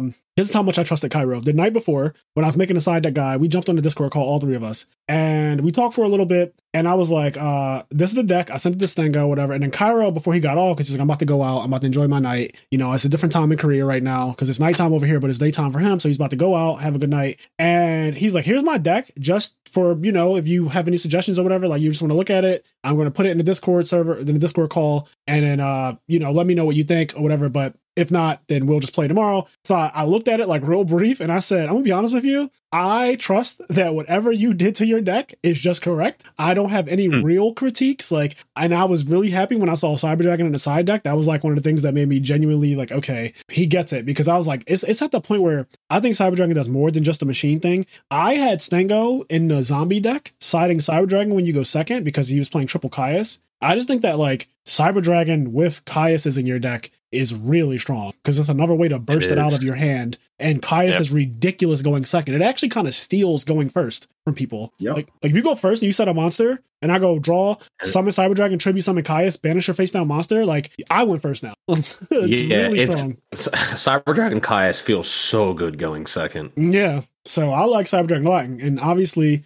how much I trusted Cairo. The night before, when I was making a side deck guy, we jumped on the Discord call, all 3 of us, and we talked for a little bit. And I was like, this is the deck. I sent it to Stengo, whatever. And then Cairo, before he got off, because he was like, I'm about to go out. I'm about to enjoy my night. It's a different time in Korea right now because it's nighttime over here, but it's daytime for him. So he's about to go out, have a good night. And he's like, here's my deck just for, if you have any suggestions or whatever, like you just want to look at it. I'm going to put it in the Discord server, in the Discord call. And then, let me know what you think or whatever. But if not, then we'll just play tomorrow. So I looked at it like real brief and I said, I'm gonna be honest with you. I trust that whatever you did to your deck is just correct. I don't have any real critiques. And I was really happy when I saw Cyber Dragon in the side deck. That was like one of the things that made me genuinely like, okay, he gets it, because I was like, it's at the point where I think Cyber Dragon does more than just a machine thing. I had Stengo in the zombie deck siding Cyber Dragon when you go second because he was playing triple Caius. I just think that like Cyber Dragon with Caius in your deck is really strong because it's another way to burst it out of your hand. And Caius is ridiculous going second. It actually kind of steals going first from people. Yep. Like if you go first and you set a monster and I go draw, summon Cyber Dragon, tribute summon Caius, banish your face down monster, like I went first now. It's strong. Cyber Dragon Caius feels so good going second. Yeah. So I like Cyber Dragon a lot. And obviously,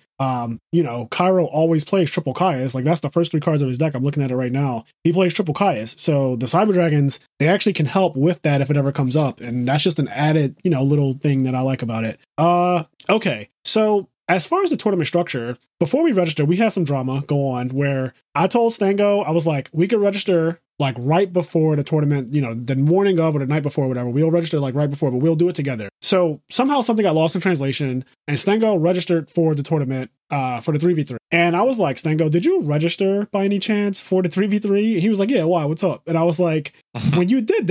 Cairo always plays triple Caius. Like that's the first 3 cards of his deck. I'm looking at it right now. He plays triple Caius. So the Cyber Dragons, they actually can help with that if it ever comes up. And that's just an added, little thing that I like about it. Okay. So as far as the tournament structure, before we register, we had some drama go on where I told Stango, I was like, we could register like right before the tournament, the morning of or the night before, whatever. We'll register like right before, but we'll do it together. So somehow something got lost in translation and Stango registered for the tournament for the 3v3. And I was like, Stango, did you register by any chance for the 3v3? He was like, yeah, why? What's up? And I was like, when you did that,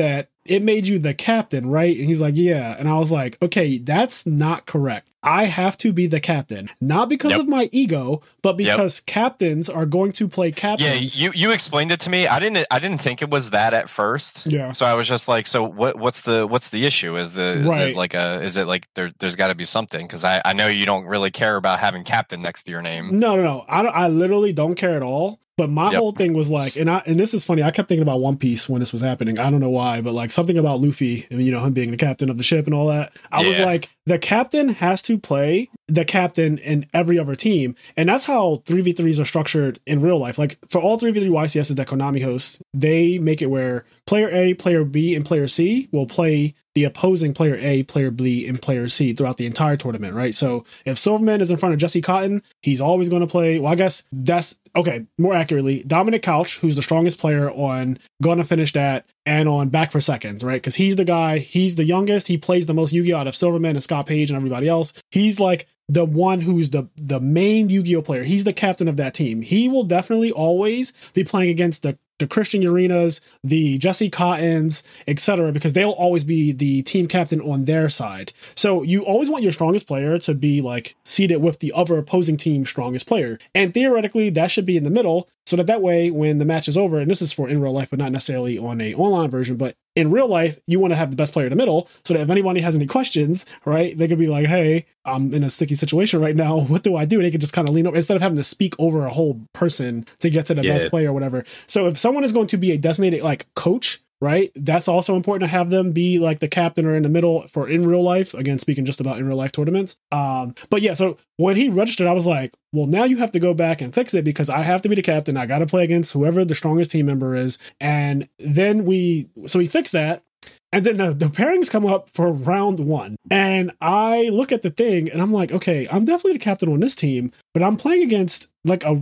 it made you the captain, right? And he's like, yeah. And I was like, okay, that's not correct. I have to be the captain, not because of my ego, but because captains are going to play captains. Yeah, you explained it to me. I didn't think it was that at first. Yeah. So I was just like, so what's the issue? Is it like there's got to be something? Because I know you don't really care about having captain next to your name. No. I literally don't care at all. But my whole thing was like, and this is funny. I kept thinking about One Piece when this was happening. I don't know why, but like something about Luffy and him being the captain of the ship and all that. I was like, the captain has to play the captain in every other team, and that's how 3v3s are structured in real life. Like for all 3v3 YCSs that Konami hosts, they make it where player A, player B, and player C will play the opposing player A, player B, and player C throughout the entire tournament, right? So if Silverman is in front of Jesse Cotton, he's always going to play. Well, I guess that's okay. More accurately, Dominic Couch, who's the strongest player on Gonna Finish That and on Back for Seconds, right? Because he's the guy, he's the youngest. He plays the most Yu-Gi-Oh! Out of Silverman and Scott Page and everybody else. He's like the one who's the main Yu-Gi-Oh! Player. He's the captain of that team. He will definitely always be playing against the Christian Urinas, the Jesse Cottons, etc., because they'll always be the team captain on their side. So you always want your strongest player to be like seated with the other opposing team's strongest player. And theoretically, that should be in the middle, so that way, when the match is over, and this is for in real life, but not necessarily on a online version, but in real life, you want to have the best player in the middle, so that if anybody has any questions, right, they could be like, hey, I'm in a sticky situation right now. What do I do? And they could just kind of lean over instead of having to speak over a whole person to get to the best player or whatever. So if someone is going to be a designated like coach, right, that's also important to have them be like the captain or in the middle for in real life. Again, speaking just about in real life tournaments. But yeah, so when he registered, I was like, well, now you have to go back and fix it because I have to be the captain. I got to play against whoever the strongest team member is. And then we fixed that. And then the pairings come up for round one. And I look at the thing and I'm like, okay, I'm definitely the captain on this team, but I'm playing against like not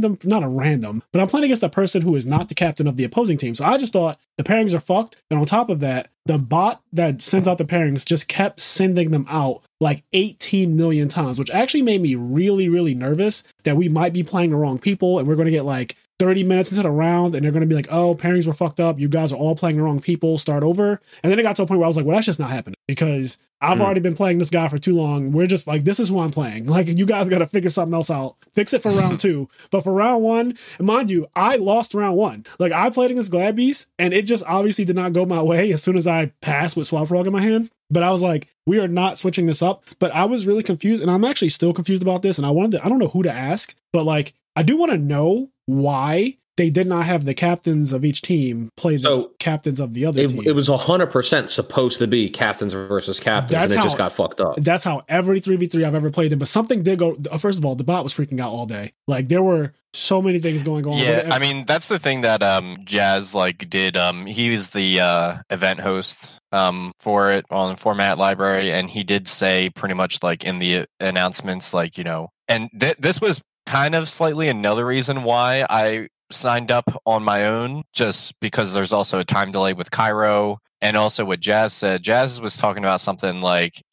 a random, but I'm playing against a person who is not the captain of the opposing team. So I just thought the pairings are fucked. And on top of that, the bot that sends out the pairings just kept sending them out like 18 million times, which actually made me really, really nervous that we might be playing the wrong people and we're going to get like 30 minutes into the round and they're going to be like, oh, pairings were fucked up. You guys are all playing the wrong people. Start over. And then it got to a point where I was like, well, that's just not happening because I've already been playing this guy for too long. We're just like, this is who I'm playing. Like, you guys got to figure something else out. Fix it for round two. But for round one, and mind you, I lost round one. Like, I played against Glad Beast and it just obviously did not go my way as soon as I passed with Swap Frog in my hand. But I was like, we are not switching this up. But I was really confused and I'm actually still confused about this. And I don't know who to ask, but like, I do want to know why they did not have the captains of each team play the captains of the other team. It was 100% supposed to be captains versus captains, and it just got fucked up. That's how every 3v3 I've ever played in. But something did go. First of all, the bot was freaking out all day. Like there were so many things going on. Yeah, I mean that's the thing that Jazz like did. He was the event host for it on Format Library, and he did say pretty much like in the announcements, like and this was kind of slightly another reason why I signed up on my own, just because there's also a time delay with Cairo, and also what Jazz said. Jazz was talking about something like,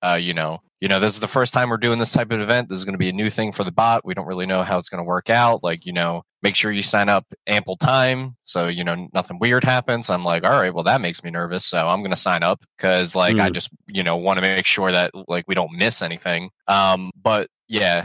this is the first time we're doing this type of event. This is going to be a new thing for the bot. We don't really know how it's going to work out. Like, make sure you sign up ample time so, nothing weird happens. I'm like, all right, well, that makes me nervous. So I'm going to sign up because like, I just, want to make sure that like we don't miss anything. But yeah,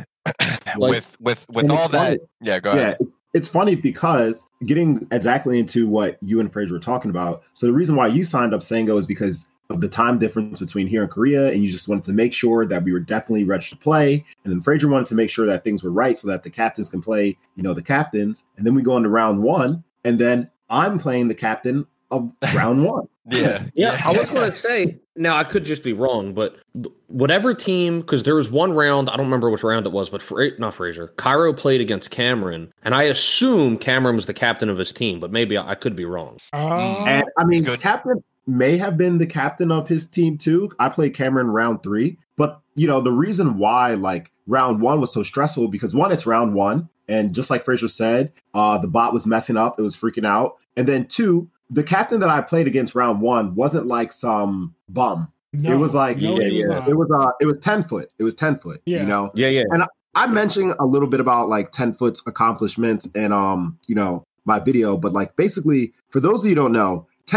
with all that. Yeah, go ahead. Yeah. It's funny because getting exactly into what you and Fraser were talking about. So the reason why you signed up Sango is because of the time difference between here and Korea. And you just wanted to make sure that we were definitely ready to play. And then Fraser wanted to make sure that things were right so that the captains can play, the captains. And then we go into round one. And then I'm playing the captain of round one. Yeah. I was going to say, now I could just be wrong, but whatever team, because there was one round, I don't remember which round it was, but not Fraser, Cairo played against Cameron, and I assume Cameron was the captain of his team, but maybe I could be wrong. And I mean, Captain may have been the captain of his team too. I played Cameron round 3, but the reason why like round 1 was so stressful because one, it's round 1, and just like Fraser said, the bot was messing up, it was freaking out, and then 2. The captain that I played against round 1 wasn't like some bum. No, it was like it was 10 foot. It was 10 foot. Yeah. And I'm mentioning a little bit about like 10 foot's accomplishments and my video, but like basically for those of you who don't know, 10 foot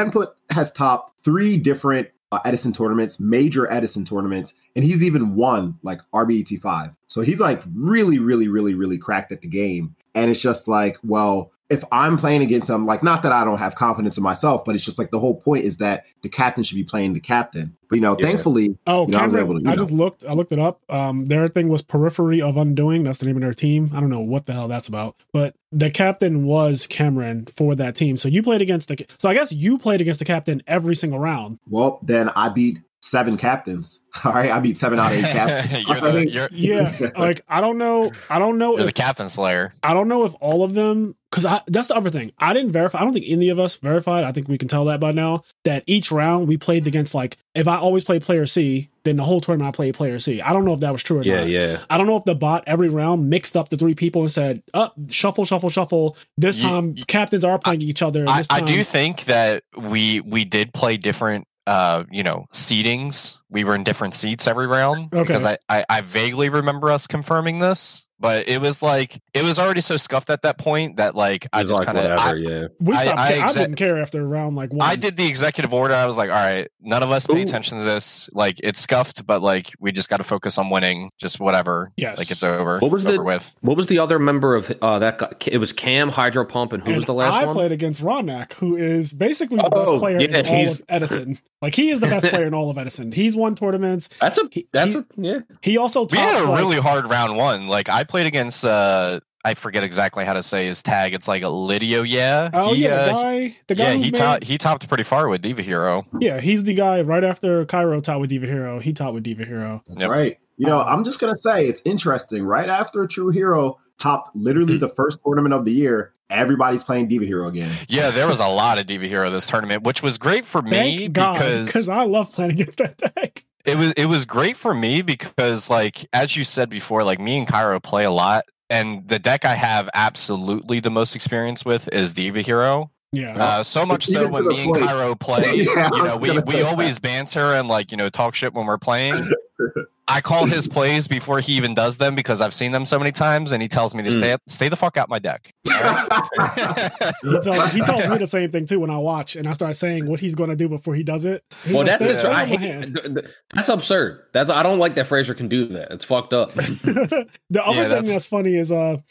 has topped 3 different Edison tournaments, major Edison tournaments, and he's even won like RBET5. So he's like really, really, really, really cracked at the game. And it's just like, well, if I'm playing against him, like, not that I don't have confidence in myself, but it's just like the whole point is that the captain should be playing the captain. But, thankfully, I looked it up. Their thing was Periphery of Undoing. That's the name of their team. I don't know what the hell that's about, but the captain was Cameron for that team. So you played against so I guess you played against the captain every single round. Well, then I beat 7 captains. All right, I beat 7 out of 8 captains. Like I don't know. You're the captain slayer. I don't know if all of them, because that's the other thing. I didn't verify. I don't think any of us verified. I think we can tell that by now. That each round we played against, like, if I always played player C, then the whole tournament I played player C. I don't know if that was true or not. Yeah. I don't know if the bot every round mixed up the 3 people and said, shuffle. This time captains are playing each other. I do think that we did play different seatings. We were in different seats every round, because I vaguely remember us confirming this, but it was already so scuffed at that point that I just kind of I didn't care after round like 1. I did the executive order. I was like, all right, none of us pay attention to this. Like, it's scuffed, but we just got to focus on winning. Just whatever. Yes. It's over. What was over with. What was the other member of that guy? It was Cam, Hydro Pump, and who was the last one? I played against Rodnak, who is basically the best player in all of Edison. Like, he is the best player in all of Edison. He's won tournaments. He also tops, we had a really hard round 1. Like, I played against I forget exactly how to say his tag. It's like a Lidio, the guy. He topped pretty far with Diva Hero. Yeah, he's the guy right after Cairo topped with Diva Hero. He topped with Diva Hero. That's right. I'm just gonna say it's interesting. Right after True Hero topped literally the first tournament of the year, everybody's playing Diva Hero again. Yeah, there was a lot of Diva Hero this tournament, which was great for me because I love playing against that deck. It was great for me because, as you said before, me and Cairo play a lot, and the deck I have absolutely the most experience with is Diva Hero. Yeah. So much so when me and Cairo play, we always banter and talk shit when we're playing. I call his plays before he even does them because I've seen them so many times, and he tells me to stay the fuck out my deck. He tells me the same thing too when I watch, and I start saying what he's going to do before he does it. That's absurd. I don't like that Fraser can do that. It's fucked up. The other thing that's funny is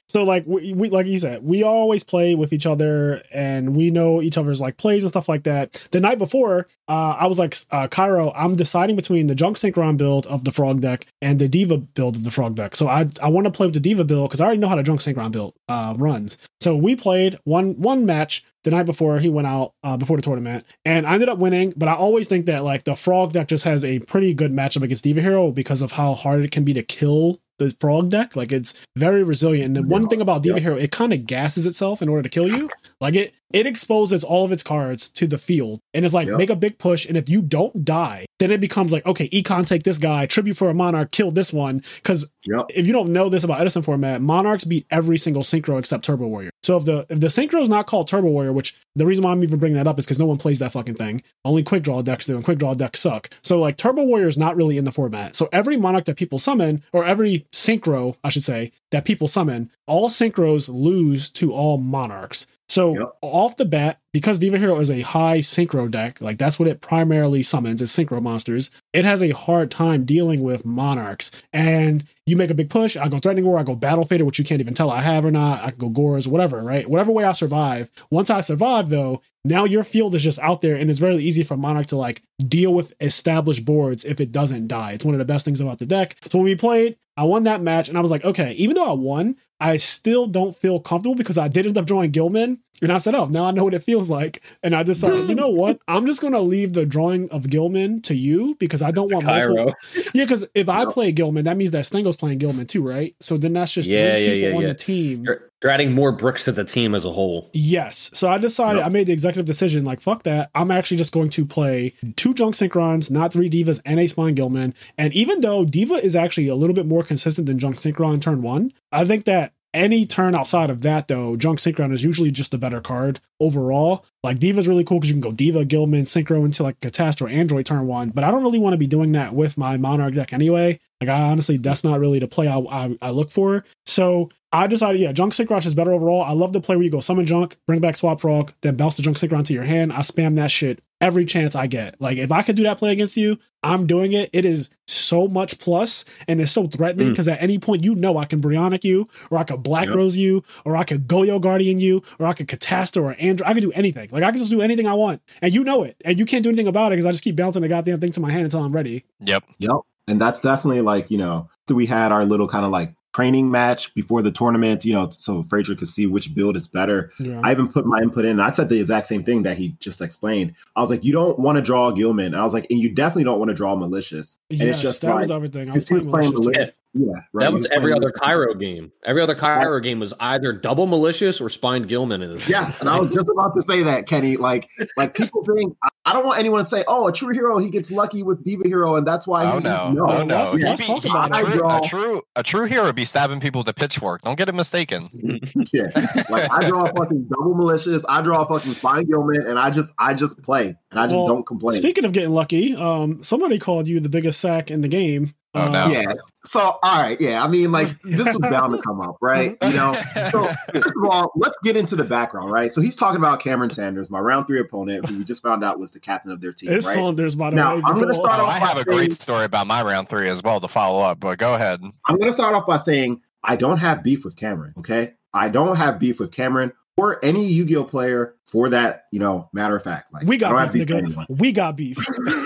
we like you said, we always play with each other and we know each other's plays and stuff like that. The night before, I was like, Cairo, I'm deciding between the Junk Synchron build of the Frog deck and the Diva build of the Frog deck. So I want to play with the Diva build because I already know how the Junk Synchron build runs. So we played one match the night before he went out before the tournament, and I ended up winning. But I always think that the Frog deck just has a pretty good matchup against Diva Hero because of how hard it can be to kill the Frog deck. It's very resilient. And the one thing about Diva Hero, it kind of gasses itself in order to kill you. It exposes all of its cards to the field, and it's make a big push. And if you don't die, then it becomes okay, Econ, take this guy, tribute for a Monarch, kill this one. Because if you don't know this about Edison format, Monarchs beat every single Synchro except Turbo Warrior. So if the Synchro is not called Turbo Warrior, which the reason why I'm even bringing that up is because no one plays that fucking thing. Only quick draw decks do, and quick draw decks suck. So Turbo Warrior is not really in the format. So every Monarch that people summon, or every Synchro, I should say, that people summon, all Synchros lose to all Monarchs. So off the bat, because Diva Hero is a high Synchro deck, that's what it primarily summons, is Synchro monsters, it has a hard time dealing with Monarchs. And you make a big push, I go Threatening War, I go Battle Fader, which you can't even tell I have or not, I can go Gores, whatever, right? Whatever way I survive. Once I survive, though, now your field is just out there, and it's very easy for Monarch to deal with established boards if it doesn't die. It's one of the best things about the deck. So when we played, I won that match, and I was like, okay, even though I won, I still don't feel comfortable because I did end up drawing Gilman. And I said, now I know what it feels like. And I decided, you know what? I'm just going to leave the drawing of Gilman to you because I don't want Cairo. Yeah, because if I play Gilman, that means that Stengo's playing Gilman too, right? So then that's just 3 people on the team. You're adding more bricks to the team as a whole. Yes. So I decided, I made the executive decision, fuck that. I'm actually just going to play 2 Junk Synchrons, not 3 Divas, and a Spine Gilman. And even though Diva is actually a little bit more consistent than Junk Synchron turn 1, I think that any turn outside of that, though, Junk Synchron is usually just a better card overall. Diva's really cool because you can go Diva, Gilman, Synchro into Catastro, Android turn 1. But I don't really want to be doing that with my Monarch deck anyway. I honestly, that's not really the play I look for. So I decided, Junk Synchron is better overall. I love the play where you go summon Junk, bring back Swap Frog, then bounce the Junk Synchron to your hand. I spam that shit every chance I get. Like, if I could do that play against you, I'm doing it. It is so much plus, and it's so threatening because at any point, I can Brionic you, or I could Black Rose you, or I could Goyo Guardian you, or I could Catastro or Andrew. I could do anything. Like, I can just do anything I want, and you know it, and you can't do anything about it because I just keep bouncing the goddamn thing to my hand until I'm ready. Yep. And that's definitely like, we had our little kind of like training match before the tournament, so Frazier could see which build is better. Yeah. I even put my input in. And I said the exact same thing that he just explained. I was like, you don't want to draw Gilman. And I was like, and you definitely don't want to draw Malicious. And it's just that was everything. I was playing Malicious. Yeah, right. That was every other Cairo game. Every other Cairo game was either double Malicious or Spined Gilman. Yes, and I was just about to say that, Kenny. Like people think, I don't want anyone to say, "Oh, a true hero, he gets lucky with Diva Hero, and that's why." No. Let's talk about it. A true hero be stabbing people with a pitchfork. Don't get it mistaken. Yeah, like I draw a fucking double Malicious, I draw a fucking Spined Gilman, and I just play, and I just don't complain. Speaking of getting lucky, somebody called you the biggest sack in the game. Oh, no. Yeah. So, all right. Yeah. I mean, like, this was bound to come up, right? So, first of all, let's get into the background, right? So, he's talking about Cameron Sanders, my round 3 opponent, who we just found out was the captain of their team. It's right? Saunders, by the way. I'm going to start off. I have a great story about my round 3 as well to follow up, but go ahead. I'm going to start off by saying I don't have beef with Cameron, okay? I don't have beef with Cameron or any Yu-Gi-Oh player for that, matter of fact. Like, we got beef, nigga. We got beef.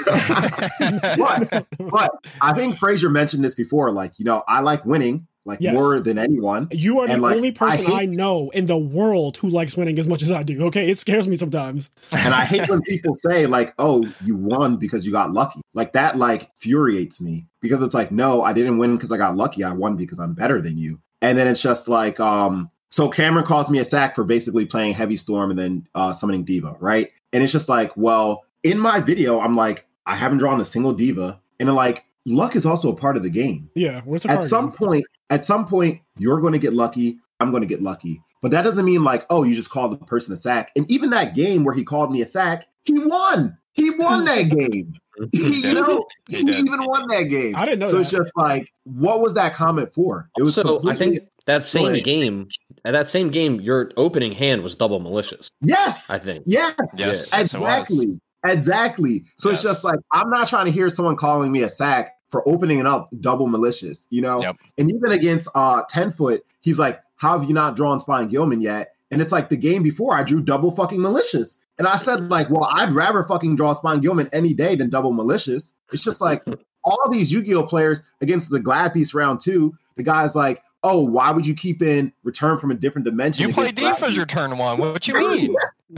but I think Frazier mentioned this before. Like, I like winning, more than anyone. You are the only person I know in the world who likes winning as much as I do. Okay, it scares me sometimes. And I hate when people say like, "Oh, you won because you got lucky." Like that, infuriates me because it's like, no, I didn't win because I got lucky. I won because I'm better than you. And then it's just like, so Cameron calls me a sack for basically playing Heavy Storm and then summoning Diva, right? And it's just like, well, in my video, I'm like, I haven't drawn a single Diva. And then like, luck is also a part of the game. Yeah. Where's the At some point, you're going to get lucky. I'm going to get lucky. But that doesn't mean like, oh, you just called the person a sack. And even that game where he called me a sack, he won. He won that game. He even won that game. I didn't know so that. It's just like, what was that comment for? It was I think that same game, your opening hand was double Malicious. Yes. I think. Yes. Exactly. Exactly. So It's just like, I'm not trying to hear someone calling me a sack for opening it up double Malicious, Yep. And even against 10-foot, he's like, how have you not drawn Spine Gilman yet? And it's like the game before I drew double fucking Malicious. And I said like, well, I'd rather fucking draw Spine Gilman any day than double Malicious. It's just like all these Yu-Gi-Oh players against the Glad Piece round 2, the guy's like, oh, why would you keep in Return from a Different Dimension? You play Defuzzer turn 1. What you mean?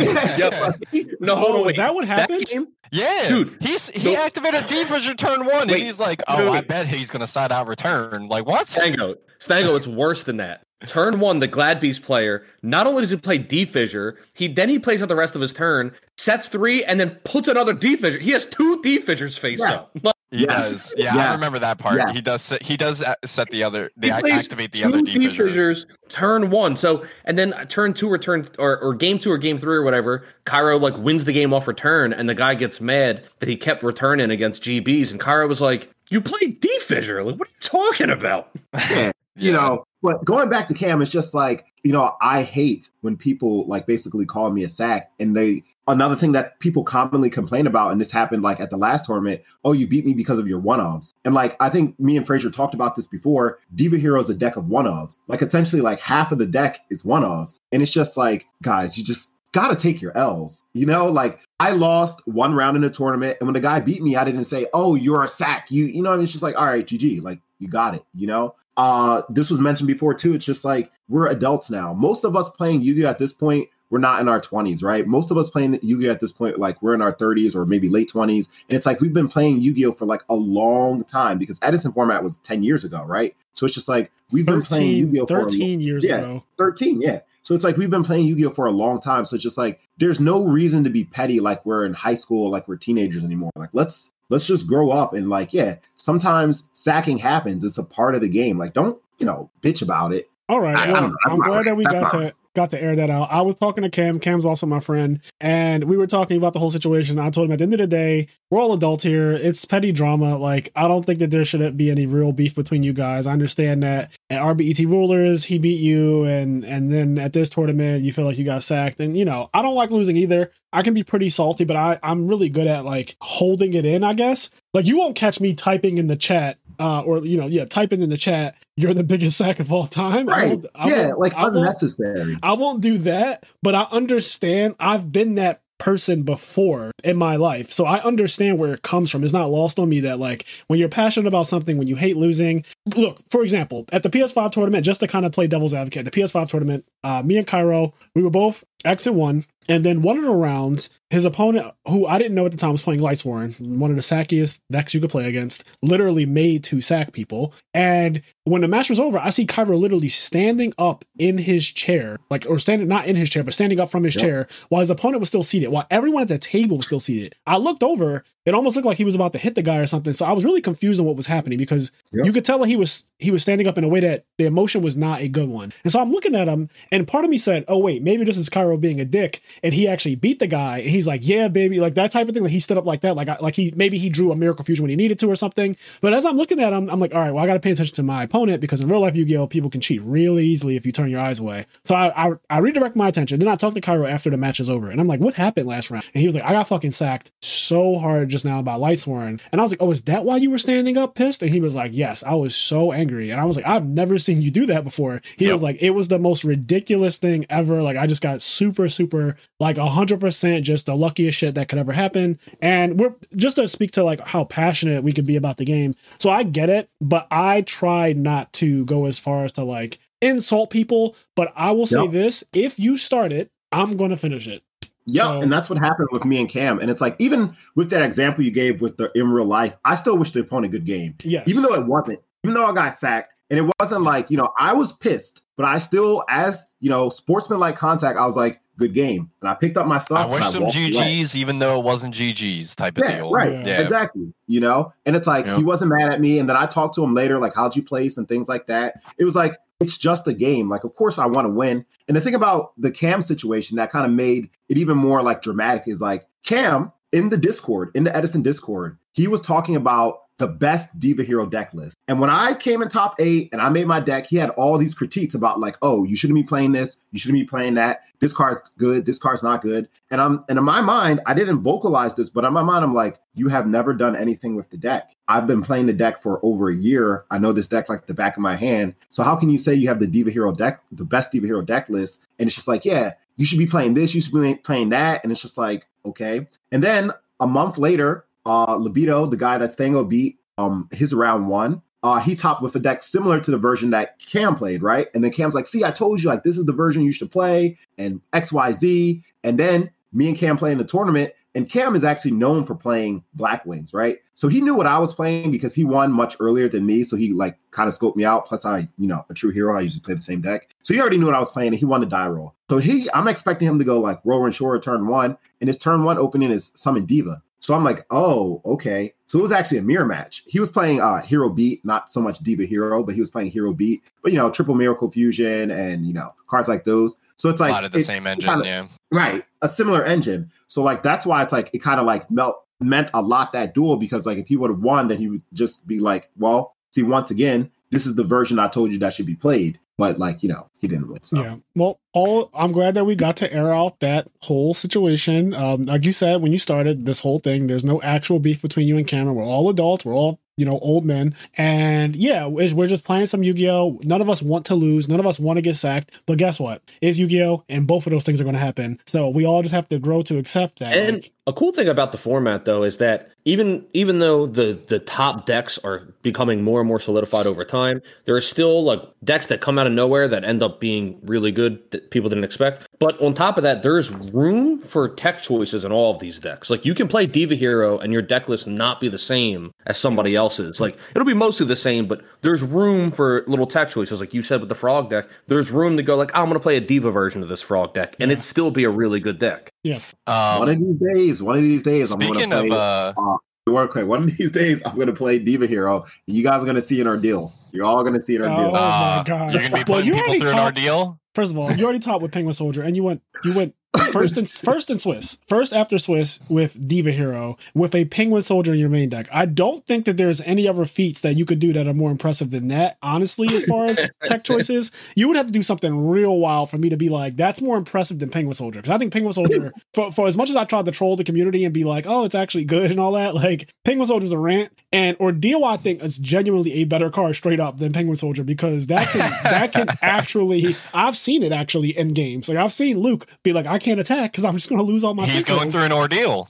No, hold on. Is that what happened? Yeah, dude. He activated Defuzzer turn 1, and he's like, I bet he's going to side out Return. Like, what? Stango, it's worse than that. Turn 1, the Glad Beast player, not only does he play D-Fissure, he plays out the rest of his turn, sets 3, and then puts another D-Fissure. He has 2 D-Fissures face up. He does. Yeah, I remember that part. Yes. He does set the other. They activate the other D-Fissures turn 1. So and then turn 2 or game 2 or game 3 or whatever. Cairo wins the game off return, and the guy gets mad that he kept returning against GBs, and Cairo was like, "You played D-Fissure? Like, what are you talking about?" Yeah. But going back to Cam, it's just like, I hate when people basically call me a sack, and another thing that people commonly complain about, and this happened at the last tournament, oh, you beat me because of your one-offs. And I think me and Frazier talked about this before. Diva Hero is a deck of one-offs. Essentially half of the deck is one-offs. And it's just like, guys, you just gotta take your L's. I lost one round in a tournament, and when the guy beat me, I didn't say, oh, you're a sack. It's just like, all right, GG, you got it, This was mentioned before too. It's just like, we're adults now. Most of us playing Yu-Gi-Oh at this point, we're not in our 20s, right? Most of us playing Yu-Gi-Oh at this point, we're in our 30s or maybe late 20s. And it's we've been playing Yu-Gi-Oh for a long time, because Edison format was 10 years ago, right? So it's just we've been playing Yu-Gi-Oh for 13 years ago. 13, yeah. So it's we've been playing Yu-Gi-Oh for a long time. So it's just there's no reason to be petty we're in high school, we're teenagers anymore. Let's just grow up and sometimes sacking happens. It's a part of the game. Don't, bitch about it. All right. I'm glad that we got to got to air that out. I was talking to Cam. Cam's also my friend, and we were talking about the whole situation. I told him at the end of the day, we're all adults here. It's petty drama. Like, I don't think that there shouldn't be any real beef between you guys. I understand that at RBET Rulers, he beat you, and then at this tournament, you feel like you got sacked. And, you know, I don't like losing either. I can be pretty salty, but I'm really good at, like, holding it in, I guess. Like, you won't catch me typing in the chat, typing in the chat, you're the biggest sack of all time. Right. Unnecessary. I won't do that, but I understand. I've been that person before in my life, so I understand where it comes from. It's not lost on me that, like, when you're passionate about something, when you hate losing. Look, for example, at the PS5 tournament, just to kind of play devil's advocate, the PS5 tournament, me and Cairo, we were both X1. And then one of the rounds, his opponent, who I didn't know at the time was playing Lightsworn, one of the sackiest decks you could play against, literally made to sack people. And when the match was over, I see Cairo literally standing up in his chair, not in his chair, but standing up from his chair while his opponent was still seated, while everyone at the table was still seated. I looked over, it almost looked like he was about to hit the guy or something. So I was really confused on what was happening, because you could tell that he was standing up in a way that the emotion was not a good one. And so I'm looking at him, and part of me said, oh wait, maybe this is Cairo being a dick, and he actually beat the guy, and he's like, yeah, baby, like that type of thing. Like, he stood up like that, like he drew a Miracle Fusion when he needed to or something. But as I'm looking at him, I'm like, all right, well, I got to pay attention to my opponent, because in real life Yu-Gi-Oh, people can cheat really easily if you turn your eyes away. So I redirect my attention. Then I talked to Cairo after the match is over, and I'm like, what happened last round? And he was like, I got fucking sacked so hard just now by Lightsworn. And I was like, oh, is that why you were standing up pissed? And he was like, yes, I was so angry. And I was like, I've never seen you do that before. He was like, it was the most ridiculous thing ever. Like, I just got super, super, like 100% just the luckiest shit that could ever happen. And we're just to speak to like how passionate we could be about the game. So I get it, but I try not to go as far as to like insult people. But I will say this, if you start it, I'm going to finish it. Yeah, so, and that's what happened with me and Cam. And it's like, even with that example you gave with the in real life, I still wish the opponent a good game. Yes. Even though I got sacked, and it wasn't like, I was pissed, but I still, as, sportsman-like contact, I was like, good game. And I picked up my stuff. I wished him GG's, even though it wasn't GG's type of deal. Right. Yeah. Exactly. And it's like, he wasn't mad at me. And then I talked to him later, like, how'd you place and things like that. It was like, it's just a game. Like, of course I want to win. And the thing about the Cam situation that kind of made it even more like dramatic is like Cam in the Edison Discord, he was talking about the best Diva Hero deck list. And when I came in top 8 and I made my deck, he had all these critiques about like, oh, you shouldn't be playing this. You shouldn't be playing that. This card's good. This card's not good. And in my mind, I didn't vocalize this, but in my mind, I'm like, you have never done anything with the deck. I've been playing the deck for over a year. I know this deck like the back of my hand. So how can you say you have the Diva Hero deck, the best Diva Hero deck list? And it's just like, yeah, you should be playing this. You should be playing that. And it's just like, okay. And then a month later, Libido, the guy that Stango beat, his round 1, he topped with a deck similar to the version that Cam played, right? And then Cam's like, see, I told you, like, this is the version you should play, and XYZ. And then me and Cam play in the tournament, and Cam is actually known for playing Black Wings, right? So he knew what I was playing because he won much earlier than me. So he like kind of scoped me out. Plus a true hero, I usually play the same deck. So he already knew what I was playing, and he won the die roll. So I'm expecting him to go like Roller and Shore turn 1, and his turn 1 opening is Summon Diva. So I'm like, oh, okay. So it was actually a mirror match. He was playing Hero Beat, not so much Diva Hero, but he was playing Hero Beat. But, triple Miracle Fusion and, cards like those. So it's like a lot of the same engine, kinda, right. A similar engine. So like, that's why it's like, it kind of like meant a lot, that duel, because like if he would have won, then he would just be like, well, see, once again, this is the version I told you that should be played. But like, he didn't win. So. Yeah. Well, I'm glad that we got to air out that whole situation. Like you said, when you started this whole thing, there's no actual beef between you and Cameron. We're all adults. We're all, old men. And yeah, we're just playing some Yu-Gi-Oh! None of us want to lose. None of us want to get sacked. But guess what? It's Yu-Gi-Oh! And both of those things are going to happen. So we all just have to grow to accept that. And a cool thing about the format, though, is that even though the top decks are becoming more and more solidified over time, there are still like decks that come out of nowhere that end up being really good that people didn't expect. But on top of that, there's room for tech choices in all of these decks. Like, you can play Diva Hero and your deck list not be the same as somebody else's. Like, it'll be mostly the same, but there's room for little tech choices. Like you said with the Frog deck, there's room to go like, I'm going to play a Diva version of this Frog deck, and it'd still be a really good deck. Yeah. One of these days, I'm going to play quick. One of these days, I'm going to play Diva Hero, and you guys are going to see an ordeal. You're all going to see an ordeal. Oh my god! You're going to be putting people through an ordeal. First of all, you already taught with Penguin Soldier, and you went first in Swiss, first after Swiss with Diva Hero with a Penguin Soldier in your main deck. I don't think that there's any other feats that you could do that are more impressive than that. Honestly, as far as tech choices, you would have to do something real wild for me to be like, that's more impressive than Penguin Soldier. Because I think Penguin Soldier, for as much as I tried to troll the community and be like, oh, it's actually good and all that, like Penguin Soldier's a rant. And Ordeal, I think, is genuinely a better card straight up than Penguin Soldier because that can actually, I've seen it actually in games. Like I've seen Luke be like, I can't attack because I'm just going to lose all my. He's going through an ordeal.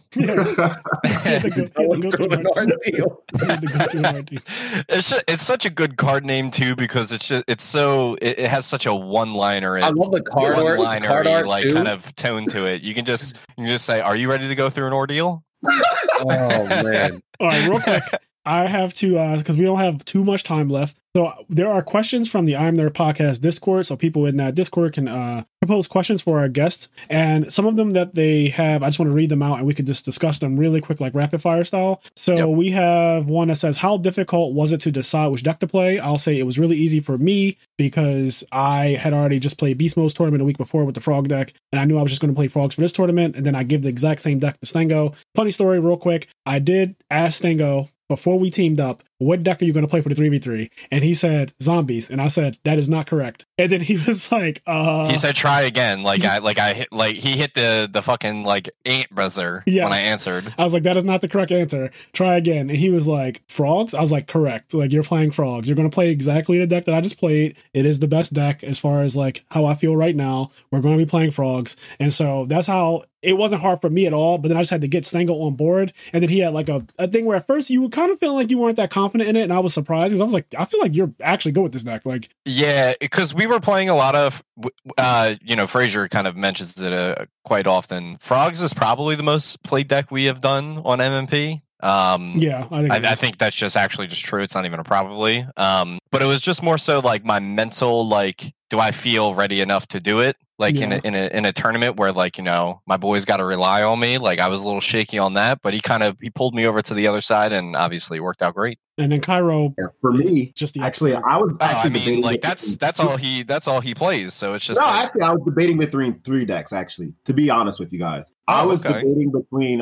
It's such a good card name too because it has such a one-liner. I love the card art like too. Kind of tone to it. You can just say, "Are you ready to go through an ordeal?" Oh man! All right, real quick. I have to, because we don't have too much time left. So there are questions from the I'm There podcast Discord. So people in that Discord can propose questions for our guests. And some of them that they have, I just want to read them out and we can just discuss them really quick, like rapid fire style. So we have one that says, how difficult was it to decide which deck to play? I'll say it was really easy for me because I had already just played Beast Mode's tournament a week before with the Frog deck. And I knew I was just going to play Frogs for this tournament. And then I give the exact same deck to Stengo. Funny story, real quick. I did ask Stengo, before we teamed up, what deck are you going to play for the 3v3? And he said zombies, and I said that is not correct. And then he was like, he said try again. He hit the fucking like ant buzzer when I answered. I was like, that is not the correct answer. Try again. And he was like, frogs? I was like, correct. Like you're playing frogs. You're going to play exactly the deck that I just played. It is the best deck as far as like how I feel right now. We're going to be playing frogs. And so that's how it wasn't hard for me at all, but then I just had to get Stengo on board. And then he had like a thing where at first you would kind of feel like you weren't that confident in it. And I was surprised because I was like, I feel like you're actually good with this deck. Like, yeah, because we were playing a lot of, Frazier kind of mentions it quite often. Frogs is probably the most played deck we have done on MMP. I think that's just actually just true. It's not even a probably. But it was just more so like my mental, like, do I feel ready enough to do it? Like in a tournament where like, my boys got to rely on me. Like I was a little shaky on that, but he pulled me over to the other side and obviously it worked out great. And then Cairo, for me, just the actually, I was. That's all he plays. So it's just I was debating between three decks. Actually, to be honest with you guys, I was debating between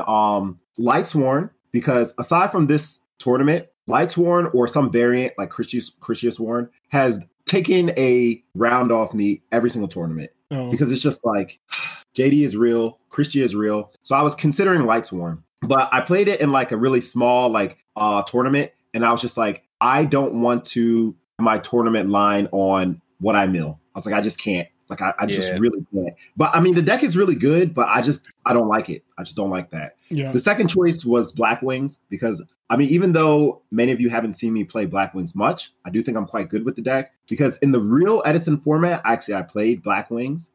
Lightsworn because aside from this tournament, Lightsworn or some variant like Crishius Warren has taken a round off me every single tournament. Because it's just like JD is real, Christie is real. So I was considering Lightsworn, but I played it in like a really small tournament, and I was just like, I don't want to my tournament line on what I mill. I was like, I just can't. Like I just really can't. But I mean, the deck is really good, but I don't like it. I just don't like that. Yeah. The second choice was Black Wings because I mean, even though many of you haven't seen me play Black Wings much, I do think I'm quite good with the deck because in the real Edison format, actually, I played Black Wings.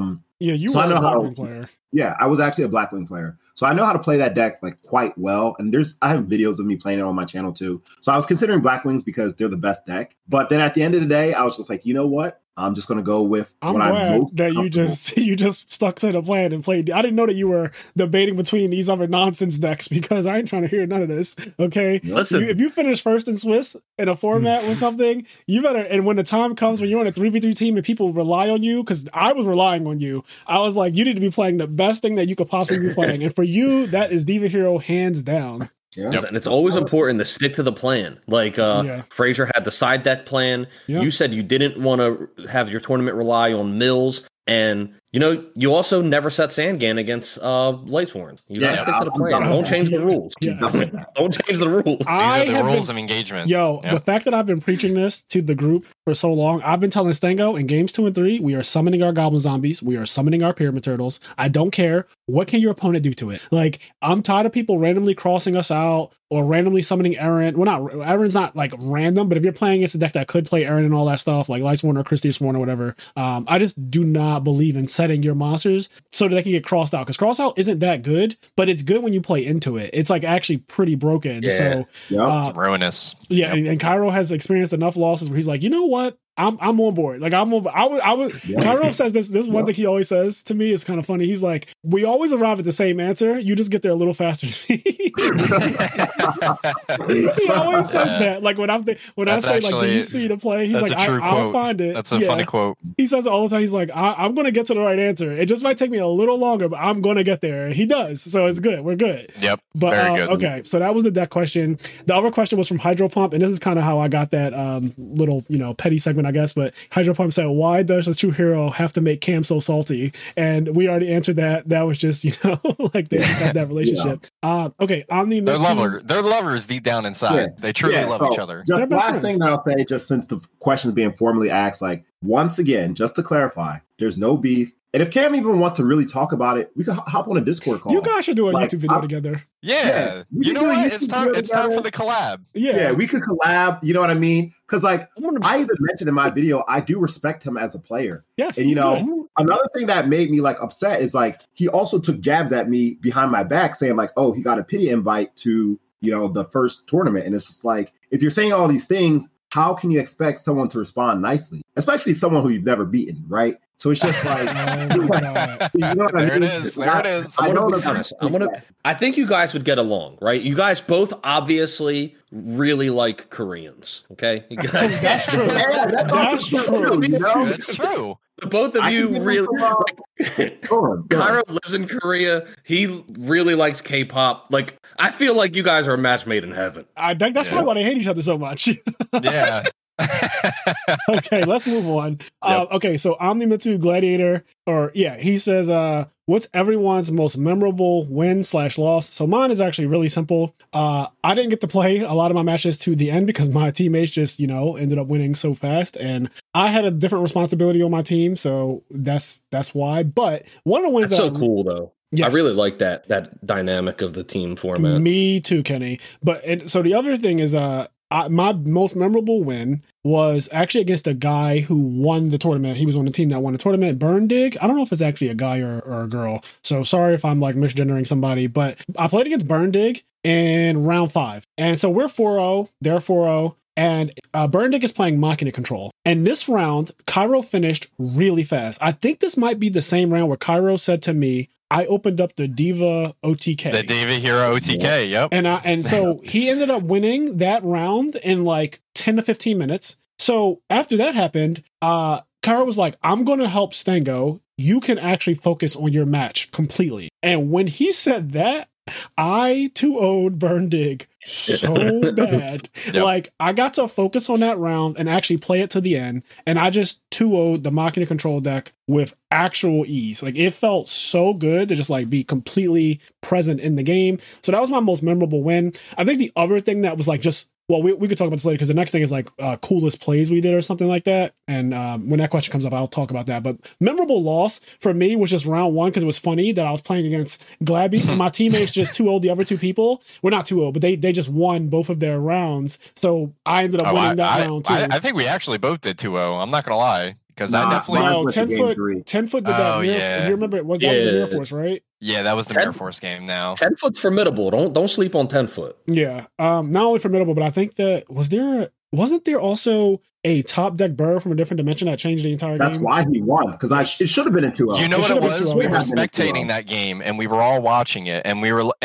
You were a Blackwing player. Yeah, I was actually a Blackwing player. So I know how to play that deck like quite well. And I have videos of me playing it on my channel too. So I was considering Blackwings because they're the best deck. But then at the end of the day, I was just like, you know what? I'm just going to go with I'm glad that you just stuck to the plan and played. I didn't know that you were debating between these other nonsense decks because I ain't trying to hear none of this. Okay. Listen, if you finish first in Swiss in a format with something, you better. And when the time comes when you're on a 3v3 team and people rely on you, because I was relying on you, I was like, you need to be playing the best thing that you could possibly be playing. And for you, that is Diva Hero hands down. Yeah. And it's always important to stick to the plan. Like Frazier had the side deck plan. Yep. You said you didn't want to have your tournament rely on mills. And, you also never set Sandgan against Lightsworn. You got to stick to the plan. Don't change the rules. Yes. Don't change the rules. These are the rules of engagement. The fact that I've been preaching this to the group for so long, I've been telling Stengo in games 2 and 3, we are summoning our Goblin Zombies. We are summoning our Pyramid Turtles. I don't care. What can your opponent do to it? Like, I'm tired of people randomly crossing us out or randomly summoning Aaron. Well, Aaron's not like random, but if you're playing against a deck that could play Aaron and all that stuff, like Lightsworn or Christie Sworn or whatever, I just do not believe in setting your monsters so that they can get crossed out. Because cross out isn't that good, but it's good when you play into it. It's like actually pretty broken. Yeah. So it's ruinous. Yeah, and Cairo has experienced enough losses where he's like, you know what? I'm on board. Like I'm on. I was. Cairo says this one thing he always says to me is kind of funny. He's like, we always arrive at the same answer. You just get there a little faster than me. He always says that. Like when I say actually, like, do you see the play? He's like, I'll find it. That's a funny quote. He says it all the time. He's like, I'm going to get to the right answer. It just might take me a little longer, but I'm going to get there. He does. So it's good. We're good. Yep. But very good. Okay. So that was the deck question. The other question was from Hydro Pump. And this is kind of how I got that little, petty segment, I guess. But Hydro Pump said, why does a true hero have to make Cam so salty? And we already answered that. That was just, like they just had that relationship. Okay. Omni They're lovers deep down inside. Yeah. They truly love each other. Just the last thing that I'll say, just since the question is being formally asked, like, once again, just to clarify, there's no beef. And if Cam even wants to really talk about it, we can hop on a Discord call. You guys should do a YouTube video together. Yeah. You know what? It's time for the collab. Yeah, we could collab. You know what I mean? Because, like, I even mentioned in my video, I do respect him as a player. Yes. And, another thing that made me, like, upset is, like, he also took jabs at me behind my back saying, like, oh, he got a pity invite to, the first tournament. And it's just like, if you're saying all these things, how can you expect someone to respond nicely? Especially someone who you've never beaten, right? So it's just like, There it is. I think you guys would get along, right? You guys both obviously really like Koreans. Okay, you guys. That's true. That's true. That's true. Both of you really. Cairo lives in Korea. He really likes K-pop. Like, I feel like you guys are a match made in heaven. I think that's probably why they hate each other so much. Yeah. Okay, let's move on. Okay, so Omnimitsu Gladiator, he says, what's everyone's most memorable win/loss? So mine is actually really simple. I didn't get to play a lot of my matches to the end because my teammates just, ended up winning so fast, and I had a different responsibility on my team, so that's why. But one of the wins that's so cool though. Yes. I really like that dynamic of the team format. Me too, Kenny. So the other thing is, my most memorable win was actually against a guy who won the tournament. He was on the team that won the tournament, Burndig. I don't know if it's actually a guy or a girl. So sorry if I'm like misgendering somebody, but I played against Burndig in round 5. And so we're 4-0, they're 4-0. And Burndig is playing Machina Control. And this round, Cairo finished really fast. I think this might be the same round where Cairo said to me, I opened up the Diva OTK. The Diva Hero OTK, yep. And so he ended up winning that round in like 10 to 15 minutes. So after that happened, Cairo was like, I'm going to help Stango. You can actually focus on your match completely. And when he said that, I 2-0'd Burndig so bad. Yep. Like, I got to focus on that round and actually play it to the end. And I just 2-0'd the Machina Control deck with actual ease. Like, it felt so good to just like be completely present in the game. So that was my most memorable win. I think the other thing that was like just, well, we could talk about this later because the next thing is like coolest plays we did or something like that. And when that question comes up, I'll talk about that. But memorable loss for me was just round 1 because it was funny that I was playing against Glabby and my teammates just 2-0'd the other 2 people. Well, not 2-0, but they just won both of their rounds. So I ended up winning that round too. I think we actually both did 2-0. I'm not going to lie. Because I definitely 10 foot did that. Yeah. You remember that was the Mirror Force, right? Yeah, that was the Mirror Force game. Now 10 foot formidable. Don't sleep on 10 foot. Yeah, not only formidable, but I think that wasn't there also a top deck bird from a different dimension that changed the entire game? That's why he won, because it should have been a 2-0. You know what it was? We were spectating that game, and we were all watching it, and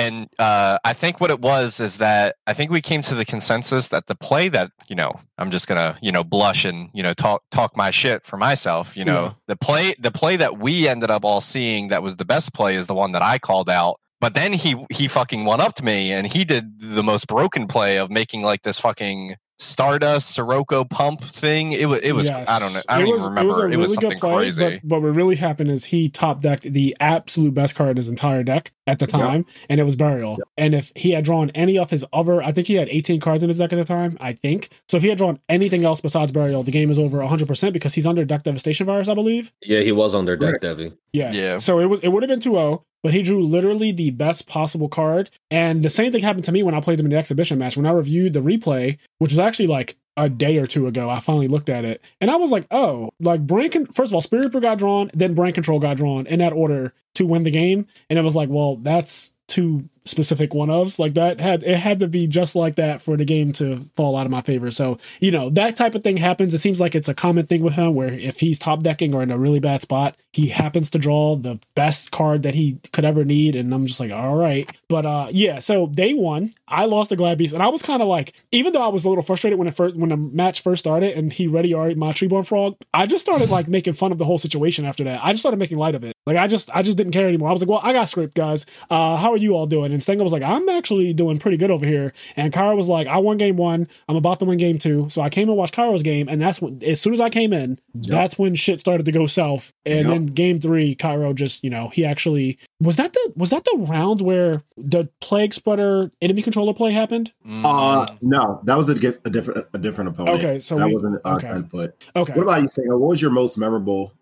I think what it was is that I think we came to the consensus that the play that, I'm just gonna, blush and, talk my shit for myself, the play that we ended up all seeing that was the best play is the one that I called out. But then he fucking one-upped me, and he did the most broken play of making like this fucking Stardust Sirocco pump thing. It was yes. I don't know. I don't even remember. It was something crazy. But what really happened is he top decked the absolute best card in his entire deck at the time, and it was Burial. And if he had drawn any of his other, I think he had 18 cards in his deck at the time, I think. So if he had drawn anything else besides Burial, the game is over 100% because he's under Deck Devastation Virus, I believe. Yeah, he was under Deck Devi. Yeah. So it would have been 2-0. But he drew literally the best possible card. And the same thing happened to me when I played him in the exhibition match. When I reviewed the replay, which was actually like a day or 2 ago, I finally looked at it. And I was like, oh, like first of all, Spirit Reaper got drawn, then Brain Control got drawn in that order to win the game. And it was like, well, that's two specific one-ofs like that. It had to be just like that for the game to fall out of my favor. So, you know, that type of thing happens. It seems like it's a common thing with him, where if he's top decking or in a really bad spot, he happens to draw the best card that he could ever need. And I'm just like, all right. But yeah, so day one, I lost the Glad Beast, and I was kind of like, even though I was a little frustrated when the match first started and he ready my Treeborn Frog, I just started like making fun of the whole situation after that. I just started making light of it. Like I just didn't care anymore. I was like, well, I got script, guys. How are you all doing? And Stengo was like, I'm actually doing pretty good over here. And Cairo was like, I won game one. I'm about to win game two. So I came and watched Cairo's game. And that's when, as soon as I came in, that's when shit started to go south. And then game three, Cairo just, you know, he actually was that the round where the Plague Spreader enemy controller play happened? No, that was against a different opponent. Okay, so that wasn't 10 foot. Okay. What about you, Stengo? What was your most memorable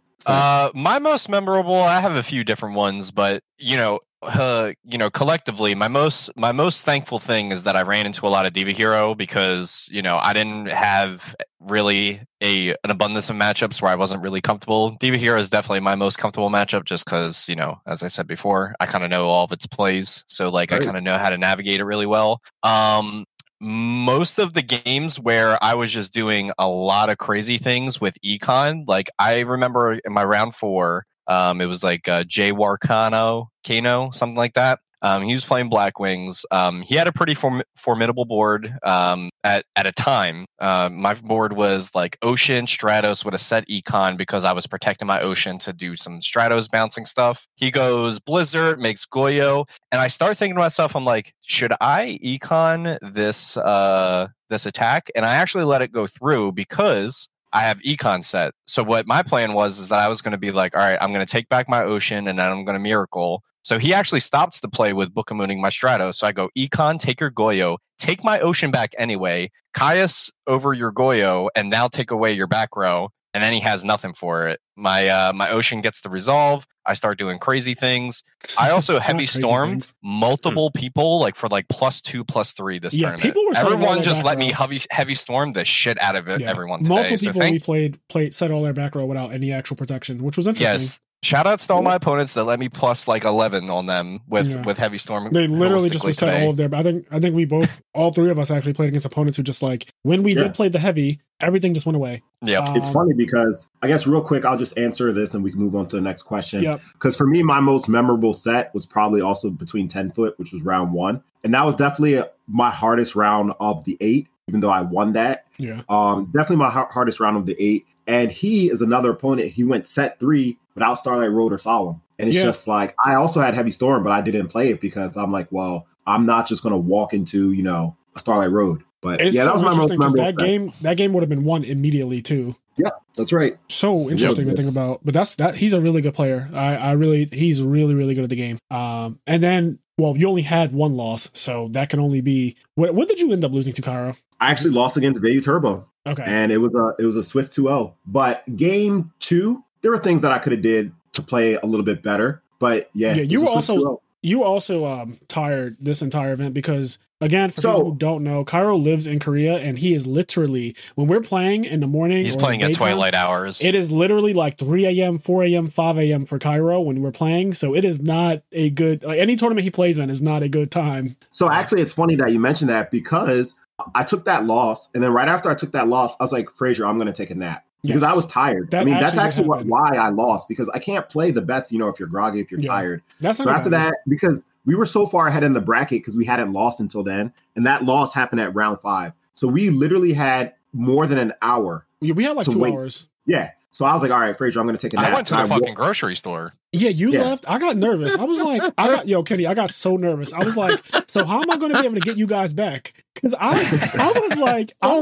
my most memorable, I have a few different ones, but collectively, my most thankful thing is that I ran into a lot of Diva Hero, because, you know, I didn't have really an abundance of matchups where I wasn't really comfortable. Diva Hero is definitely my most comfortable matchup, just because, you know, as I said before, I kind of know all of its plays, so like I kind of know how to navigate it really well. Most of the games where I was just doing a lot of crazy things with Econ, like I remember in my round 4, it was like Jay Warcano, Kano, something like that. He was playing Black Wings. He had a pretty formidable board at a time. My board was like Ocean, Stratos with a set Econ, because I was protecting my Ocean to do some Stratos bouncing stuff. He goes Blizzard, makes Goyo, and I start thinking to myself, I'm like, should I Econ this attack? And I actually let it go through because I have Econ set. So what my plan was is that I was going to be like, all right, I'm going to take back my Ocean and then I'm going to Miracle. So he actually stops the play with Book of Mooning my Stratos. So I go, Econ, take your Goyo, take my Ocean back anyway, Caius over your Goyo, and now take away your back row. And then he has nothing for it. My Ocean gets the resolve. I start doing crazy things. I also heavy stormed multiple people, like for like +2, +3 this tournament. Everyone just let me heavy storm the shit out of it. Everyone today. Multiple people we played set all their back row without any actual protection, which was interesting. Yes. Shout outs to all my opponents that let me plus like 11 on them with heavy storm. They literally just reset all of their. I think we both, all three of us actually played against opponents who just like, when we did play the heavy, everything just went away. Yeah, it's funny because I guess real quick, I'll just answer this and we can move on to the next question. Because for me, my most memorable set was probably also between 10 foot, which was round 1, and that was definitely my hardest round of the 8. Even though I won that, definitely my hardest round of the 8. And he is another opponent. He went set 3 without Starlight Road or Solemn. And it's just like, I also had Heavy Storm, but I didn't play it because I'm like, well, I'm not just going to walk into, you know, a Starlight Road. But it's that was my most memorable that game would have been won immediately too. Yeah, that's right. So interesting to think about. But he's a really good player. He's really, really good at the game. And then, well, you only had one loss, so that can only be what did you end up losing to, Cairo? I actually lost against Baby Turbo. Okay. And it was a swift 2-0. But game 2, there were things that I could have did to play a little bit better. But you were also tired this entire event because, again, for people who don't know, Cairo lives in Korea, and he is literally, when we're playing in the morning, he's playing at twilight hours. It is literally like 3 a.m., 4 a.m., 5 a.m. for Cairo when we're playing. So it is not a good, like, any tournament he plays in is not a good time. So actually, it's funny that you mentioned that because I took that loss, and then right after I took that loss, I was like, Frazier, I'm going to take a nap. Because I was tired. That's actually why I lost, because I can't play the best, you know, if you're groggy, if you're tired. So after that, because we were so far ahead in the bracket because we hadn't lost until then, and that loss happened at round 5. So we literally had more than an hour. We had like 2 hours. Yeah. So I was like, all right, Frazier, I'm going to take a nap. I went to the fucking grocery store. Yeah, you left. I got nervous. I was like, Kenny, I got so nervous. I was like, so how am I going to be able to get you guys back? Because I was like, I'm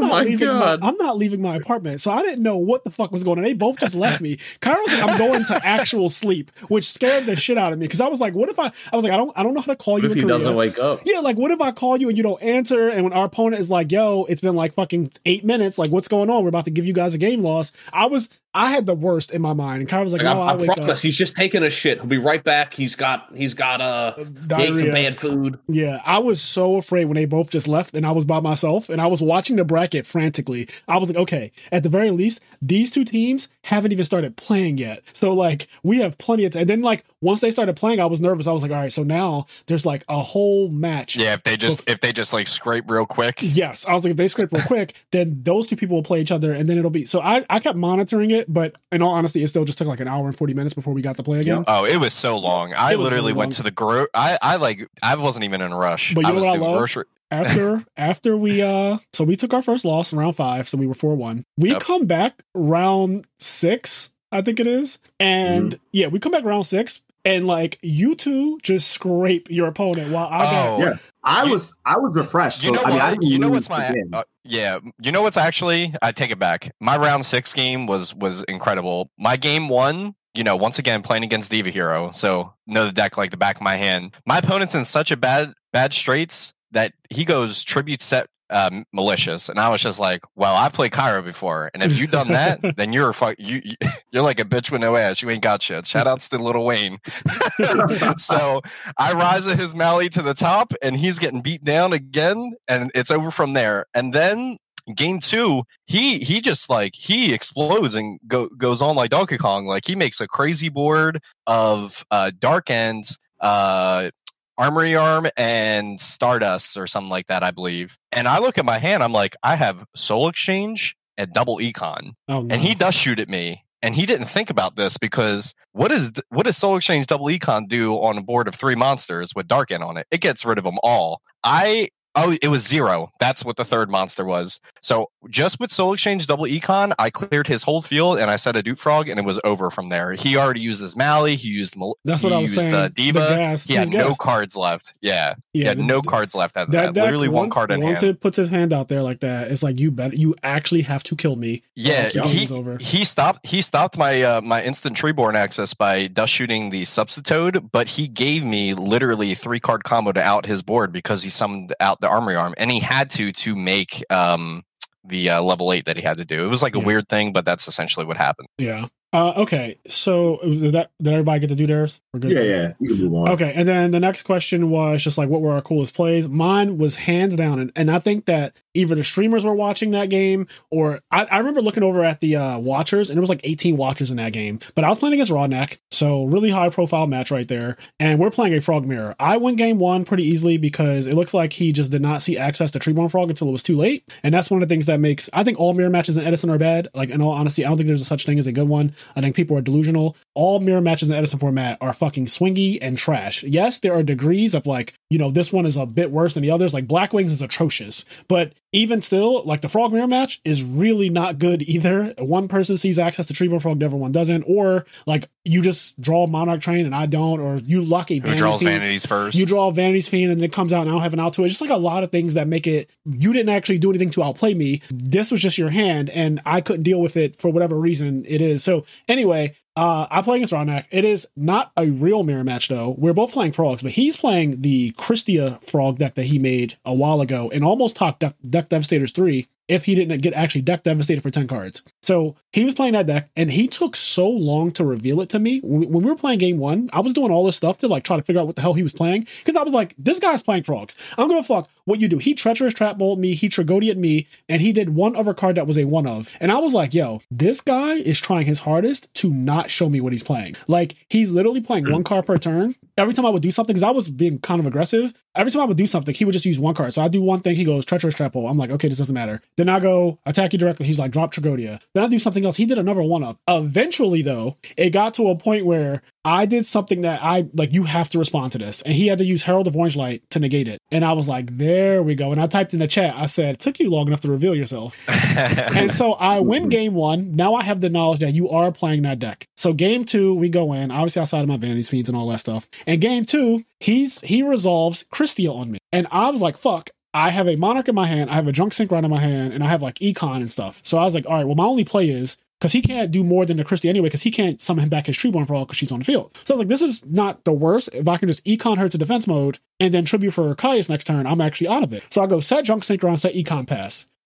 not leaving my apartment. So I didn't know what the fuck was going on. They both just left me. Kyle's like, I'm going to actual sleep, which scared the shit out of me. Because I was like, what if I was like, I don't know how to call you in Korea. He doesn't wake up. Yeah, like what if I call you and you don't answer? And when our opponent is like, yo, it's been like fucking 8 minutes. Like, what's going on? We're about to give you guys a game loss. I I had the worst in my mind. And Kyra was like, no, I promise he's just taking a shit. He'll be right back. He ate some bad food. Yeah, I was so afraid when they both just left and I was by myself and I was watching the bracket frantically. I was like, okay, at the very least, these two teams haven't even started playing yet. So like we have plenty of time. And then like once they started playing, I was nervous. I was like, all right, so now there's like a whole match. Yeah, if they just like scrape real quick. Yes, I was like, if they scrape real quick, then those two people will play each other and then it'll be. So I kept monitoring it, but in all honesty, it still just took like an hour and 40 minutes before we got to play again. Oh, it was so long. I literally went to the I wasn't even in a rush. But you know what I love? After we so we took our first loss in round 5, so we were 4-1. We come back round 6, I think it is. And yeah, we come back round 6 and like you two just scrape your opponent while I was refreshed. You know what? You know what's my you know what's actually, I take it back. My round 6 game was incredible. My game 1, you know, once again playing against Diva Hero, so know the deck like the back of my hand. My opponent's in such a bad straights that he goes tribute set malicious, and I was just like, well, I've played Kyra before, and if you've done that, then you're like a bitch with no ass. You ain't got shit. Shout outs to Lil Wayne. So I rise of his Mally to the top, and he's getting beat down again, and it's over from there. And then game 2, he just like he explodes and goes on like Donkey Kong. Like he makes a crazy board of Dark Ends, Armory Arm, and Stardust or something like that, I believe. And I look at my hand, I'm like, I have Soul Exchange and double Econ. Oh, no. And he does shoot at me. And he didn't think about this because what does Soul Exchange double Econ do on a board of 3 monsters with Dark End on it? It gets rid of them all. It was 0. That's what the third monster was. So just with Soul Exchange double Econ, I cleared his whole field and I set a Dude Frog and it was over from there. He already used his Mally. He used Diva. He had no cards left. Yeah. He had no cards left after that. Literally one card in hand. Once it puts his hand out there like that, it's like you actually have to kill me. Yeah. He stopped my my instant Treeborn access by dust shooting the Substitute, but he gave me literally 3-card combo to out his board because he summoned out the Armory Arm, and he had to make the level 8 that he had to do. It was like a weird thing, but that's essentially what happened. Yeah. Okay, so did everybody get to do theirs? We're good. Yeah, you can move on. Okay, and then the next question was just like, what were our coolest plays? Mine was hands down, and I think that either the streamers were watching that game, or I remember looking over at the watchers, and there was like 18 watchers in that game. But I was playing against Rawneck, so really high profile match right there, and we're playing a Frog Mirror. I won game 1 pretty easily because it looks like he just did not see access to Treeborn Frog until it was too late, and that's one of the things that makes, I think all mirror matches in Edison are bad. Like, in all honesty, I don't think there's a such thing as a good one. I think people are delusional. All mirror matches in Edison format are fucking swingy and trash. Yes, there are degrees of like, you know, this one is a bit worse than the others. Like Black Wings is atrocious, but even still, like the Frog Mirror match is really not good either. One person sees access to Treeborn Frog, the other one doesn't, or like you just draw Monarch Train and I don't, or you luck a Vanities first. You draw Vanity's Fiend and it comes out and I don't have an out to it. Just like a lot of things that make it, you didn't actually do anything to outplay me. This was just your hand and I couldn't deal with it for whatever reason it is. So anyway, I play against Rawneck. It is not a real mirror match, though. We're both playing frogs, but he's playing the Christia frog deck that he made a while ago and almost topped Deck Devastators 3 if he didn't get actually Deck Devastated for 10 cards. So he was playing that deck, and he took so long to reveal it to me. When we were playing game 1, I was doing all this stuff to like try to figure out what the hell he was playing, because I was like, this guy's playing frogs. I'm gonna fuck what you do. He Treacherous Trap Bolt me, he Tragodia'd me, and he did one other card that was a one of. And I was like, yo, this guy is trying his hardest to not show me what he's playing. Like, he's literally playing one card per turn. Every time I would do something, because I was being kind of aggressive, every time I would do something, he would just use one card. So I do one thing, he goes Treacherous Trap Bolt. I'm like, okay, this doesn't matter. Then I go attack you directly. He's like, drop Tragodia. Then I do something else. He did another one of. Eventually, though, it got to a point where I did something that I like, you have to respond to this. And he had to use Herald of Orange Light to negate it. And I was like, there we go. And I typed in the chat, I said, it took you long enough to reveal yourself. And so I win game 1. Now I have the knowledge that you are playing that deck. So game 2, we go in, obviously outside of my Vanity's Fiends and all that stuff. And game 2, he resolves Christia on me. And I was like, fuck. I have a Monarch in my hand, I have a Junk Synchron in my hand, and I have like Econ and stuff. So I was like, all right, well, my only play is, because he can't do more than the Christie anyway, because he can't summon him back his Treeborn Frog because she's on the field. So I was like, this is not the worst. If I can just Econ her to defense mode and then tribute for Caius next turn, I'm actually out of it. So I go set Junk Synchron, set Econ pass.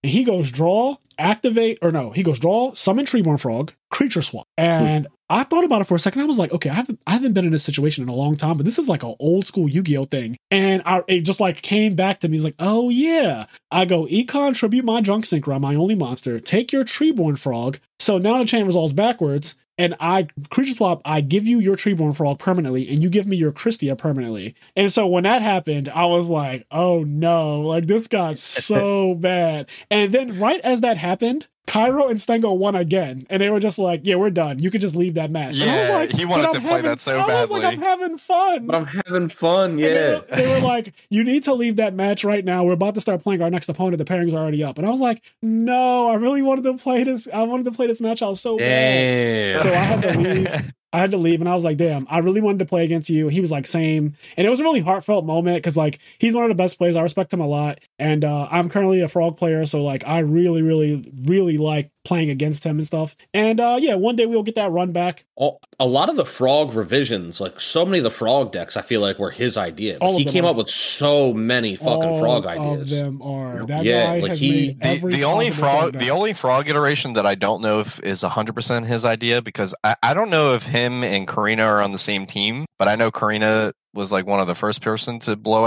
and he goes draw, activate, or no, he goes draw, summon Treeborn Frog, creature swap. And I thought about it for a second. I was like, okay, I haven't been in this situation in a long time, but this is like an old school Yu-Gi-Oh thing. And it just like came back to me. It's like, oh yeah. I go, Econ, tribute my Junk Synchron, my only monster. Take your Treeborn Frog. So now the chain resolves backwards. And I creature swap, I give you your Treeborn Frog permanently, and you give me your Christia permanently. And so when that happened, I was like, oh no, like this got so bad. And then right as that happened, Cairo and Stengo won again, and they were just like, yeah, we're done. You could just leave that match. Yeah, like, he wanted to play that so badly. I was like, I'm having fun. But I'm having fun, yeah. They were like, you need to leave that match right now. We're about to start playing our next opponent. The pairings are already up. And I was like, no, I really wanted to play this. I wanted to play this match out so bad. So I had to leave. And I was like, damn, I really wanted to play against you. He was like, same. And it was a really heartfelt moment because like he's one of the best players. I respect him a lot. And I'm currently a Frog player. So like I really, really, really like playing against him and stuff. And yeah, one day we'll get that run back. A lot of the Frog revisions, like so many of the Frog decks, I feel like were his idea. Like, he came up with so many fucking Frog ideas. All of them are. That guy like has made every the only Frog iteration that I don't know if is 100% his idea, because I don't know if him and Karina are on the same team, but I know Karina was like one of the first person to blow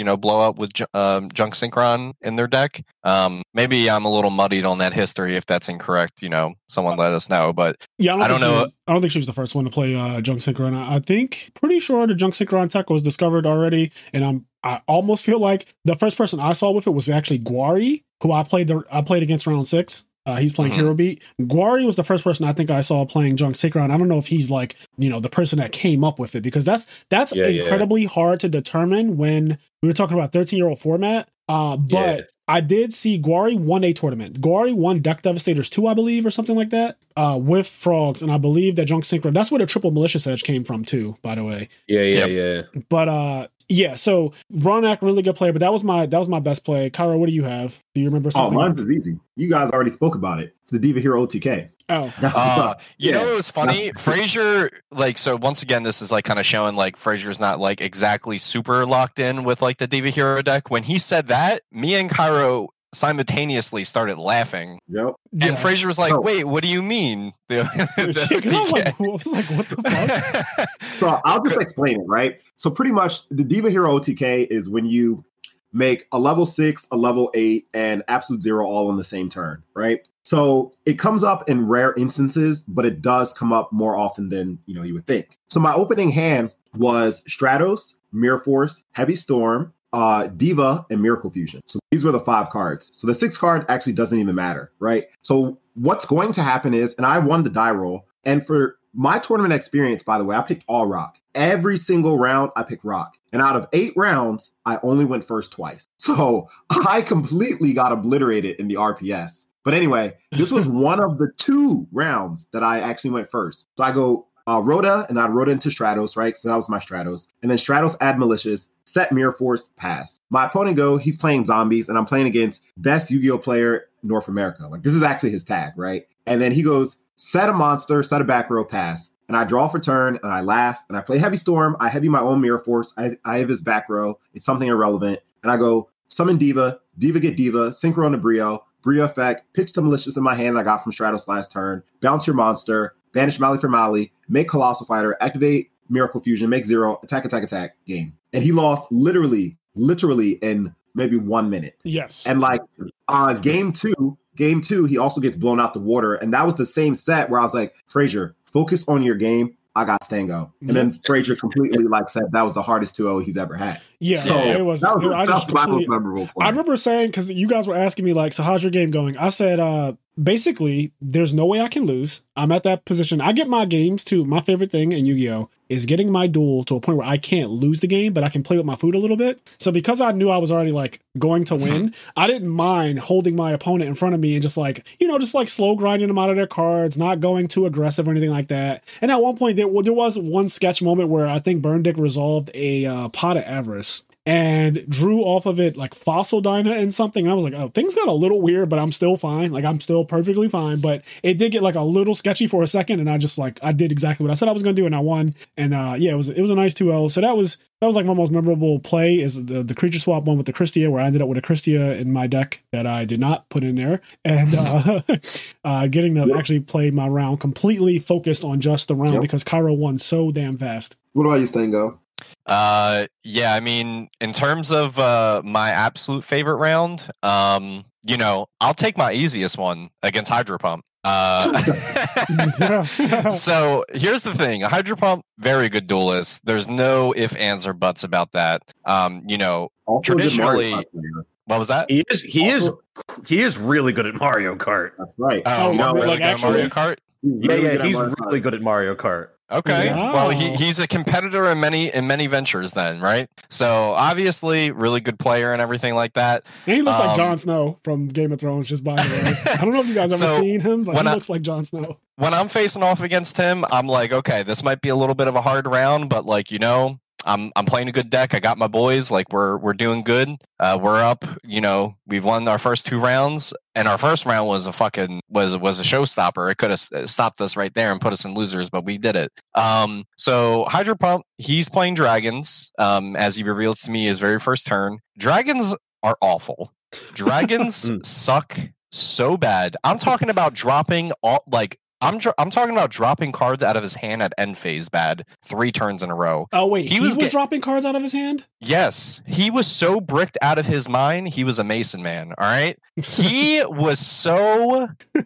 up with Junk Synchron in their deck. Maybe I'm a little muddied on that history. If that's incorrect, someone let us know. But yeah, I don't know. I don't think she was the first one to play Junk Synchron. I think pretty sure the Junk Synchron tech was discovered already, and I almost feel like the first person I saw with it was actually Guari, who I played against round 6. He's playing Hero Beat. Guari was the first person I think I saw playing Junk Synchron. I don't know if he's like, the person that came up with it, because that's incredibly hard to determine when we were talking about 13-year-old format. But I did see Guari won a tournament. Guari won Deck Devastators 2, I believe, or something like that, with Frogs. And I believe that Junk Synchron, that's where the triple Malicious Edge came from too, by the way. Yeah. But yeah, so Ronak, really good player, but that was my best play. Cairo, what do you have? Do you remember something? Oh, mine's is easy. You guys already spoke about it. It's the Diva Hero OTK. Oh, you know what was funny? Frazier, so once again, this is like kind of showing like Frazier's not like exactly super locked in with like the Diva Hero deck. When he said that, me and Cairo simultaneously started laughing. Yep. And Frazier was like, wait, what do you mean? I was like, what the fuck? So I'll just explain it, right? So pretty much the Diva Hero OTK is when you make a level 6, a level 8, and absolute 0 all on the same turn, right? So it comes up in rare instances, but it does come up more often than you would think. So my opening hand was Stratos, Mirror Force, Heavy Storm, Diva, and Miracle Fusion. So these were the 5 cards. So the 6th card actually doesn't even matter, right? So what's going to happen is, and I won the die roll, and for my tournament experience, by the way, I picked all rock. Every single round, I picked rock. And out of 8 rounds, I only went first twice. So I completely got obliterated in the RPS. But anyway, this was one of the 2 rounds that I actually went first. So I go Rhoda, and I Rhoda into Stratos, right? So that was my Stratos. And then Stratos add Malicious, set Mirror Force, pass. My opponent he's playing zombies, and I'm playing against best Yu-Gi-Oh player North America. Like, this is actually his tag, right? And then he goes, set a monster, set a back row, pass. And I draw for turn, and I laugh, and I play Heavy Storm. I heavy my own Mirror Force. I have his back row. It's something irrelevant. And I go, summon Diva, Diva get Diva, Synchro into Brio effect, pitch the Malicious in my hand I got from Stratos last turn, bounce your monster, banish Mali for Mali, make Colossal Fighter, activate Miracle Fusion, make 0, attack, game. And he lost literally in maybe 1 minute. Yes. And like game two, he also gets blown out the water. And that was the same set where I was like, Frazier, focus on your game. I got Stango. And then Frazier completely said that was the hardest 2-0 he's ever had. Yeah, so it was. That was my most memorable point. I remember saying, because you guys were asking me so how's your game going? I said, basically, there's no way I can lose. I'm at that position. I get my games too. My favorite thing in Yu-Gi-Oh! Is getting my duel to a point where I can't lose the game, but I can play with my food a little bit. So because I knew I was already going to win, I didn't mind holding my opponent in front of me and just slow grinding them out of their cards, not going too aggressive or anything like that. And at one point there was one sketch moment where I think Burn Dick resolved a Pot of Avarice. and drew off of it like Fossil Dyna and something. And I was like, oh, things got a little weird, but I'm still fine. Like, I'm still perfectly fine. But it did get like a little sketchy for a second, and I just like I did exactly what I said I was going to do, and I won. And yeah, it was a nice 2-0. So that was like my most memorable play is the creature swap one with the Christia, where I ended up with a Christia in my deck that I did not put in there, and getting to actually play my round completely focused on just the round because Cairo won so damn fast. What about you, Stango? Yeah, I mean, in terms of my absolute favorite round, you know, I'll take my easiest one against Hydro Pump. So here's the thing: Hydro Pump, very good duelist. There's no ifs, ands, or buts about that. You know, Also traditionally, what was that? He is really good at Mario Kart. That's right. Oh, no, really like good at Mario Kart. He's really good at Mario Kart. Okay. Wow. Well, he's a competitor in many ventures then, right? So obviously really good player and everything like that. And he looks like Jon Snow from Game of Thrones, just by the way. I don't know if you guys ever seen him, but he looks like Jon Snow. When I'm facing off against him, I'm like, okay, this might be a little bit of a hard round, but like, you know, I'm playing a good deck. I got my boys. Like we're doing good. We're up. You know, we've won our first 2 rounds, and our first round was a showstopper. It could have stopped us right there and put us in losers, but we did it. So Hydro Pump, he's playing dragons. As he revealed to me his very first turn. Dragons are awful. Dragons suck so bad. I'm talking about dropping all like. I'm talking about dropping cards out of his hand at end phase bad 3 turns in a row. Oh, wait. He was dropping cards out of his hand? Yes. He was so bricked out of his mind. He was a Mason man. All right. He was so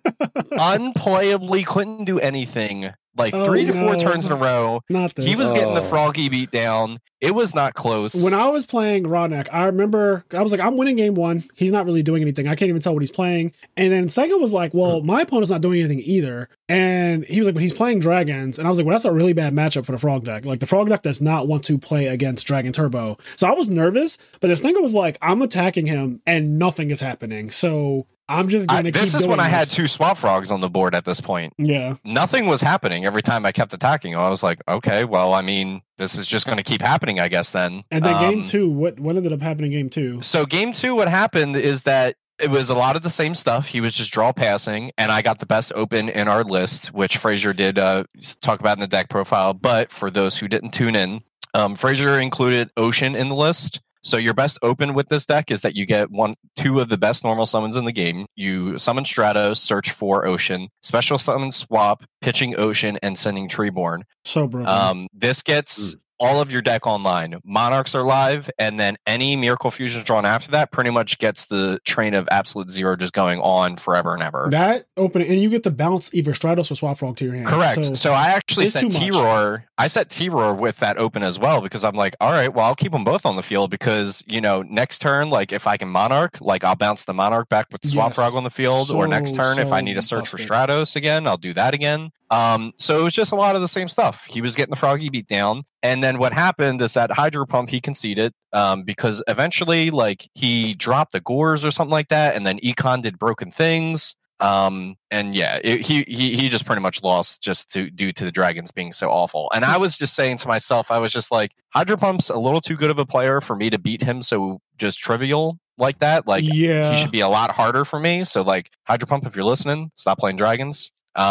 unplayably couldn't do anything. Like 3 to 4 turns in a row. Not this. He was getting the froggy beat down. It was not close. When I was playing Rodneck, I remember I was like, I'm winning game 1. He's not really doing anything. I can't even tell what he's playing. And then Stego was like, well, my opponent's not doing anything either. And he was like, but he's playing dragons. And I was like, well, that's a really bad matchup for the frog deck. Like the frog deck does not want to play against Dragon Turbo. So I was nervous, but Stego was like, I'm attacking him and nothing is happening. So I'm just going to keep This is doing when I had this. 2 swap frogs on the board at this point. Yeah. Nothing was happening every time I kept attacking him. I was like, okay, well, I mean, this is just going to keep happening, I guess, then. And then game 2, what ended up happening game 2? So game 2, what happened is that it was a lot of the same stuff. He was just draw passing, and I got the best open in our list, which Frazier did talk about in the deck profile. But for those who didn't tune in, Frazier included Ocean in the list. So your best open with this deck is that you get 2 of the best normal summons in the game. You summon Stratos, search for Ocean, special summon Swap, pitching Ocean, and sending Treeborn. So broken. This gets all of your deck online. Monarchs are live, and then any Miracle Fusions drawn after that pretty much gets the train of Absolute Zero just going on forever and ever. That opening, and you get to bounce either Stratos or Swap Frog to your hand. Correct. So I actually set T-Roar. I set T-Roar with that open as well because I'm like, all right, well, I'll keep them both on the field because, you know, next turn, like if I can Monarch, like I'll bounce the Monarch back with the Swap Frog on the field, or next turn, if I need to search for Stratos again, I'll do that again. So it was just a lot of the same stuff. He was getting the froggy beat down. And then what happened is that Hydro Pump, he conceded because eventually like he dropped the Gores or something like that. And then Econ did Broken Things. And yeah, he just pretty much lost just due to the Dragons being so awful. And I was just saying to myself, I was just like, Hydro Pump's a little too good of a player for me to beat him so just trivial like that. Like he should be a lot harder for me. So like Hydro Pump, if you're listening, stop playing Dragons.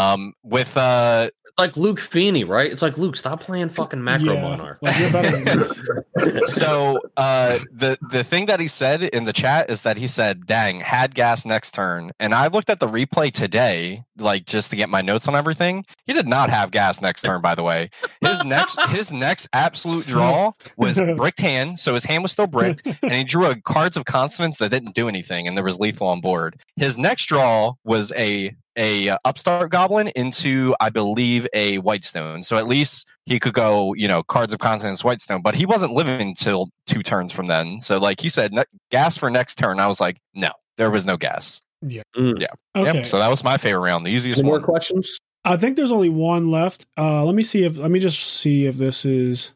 Like Luke Feeney, right? It's like, Luke, stop playing fucking Macro Monarch. Like, you're better than this. So the thing that he said in the chat is that he said, dang, had gas next turn. And I looked at the replay today, like just to get my notes on everything. He did not have gas next turn, by the way. His next absolute draw was bricked hand, so his hand was still bricked, and he drew a cards of consonants that didn't do anything, and there was lethal on board. His next draw was a upstart goblin into, I believe, a Whitestone. So at least he could go, you know, cards of consonants, Whitestone, but he wasn't living until 2 turns from then. So like he said, gas for next turn. I was like, no, there was no gas. Yeah. Yeah. Okay. Yep. So that was my favorite round. The easiest Any one. more questions? I think there's only one left. Let me just see if this is.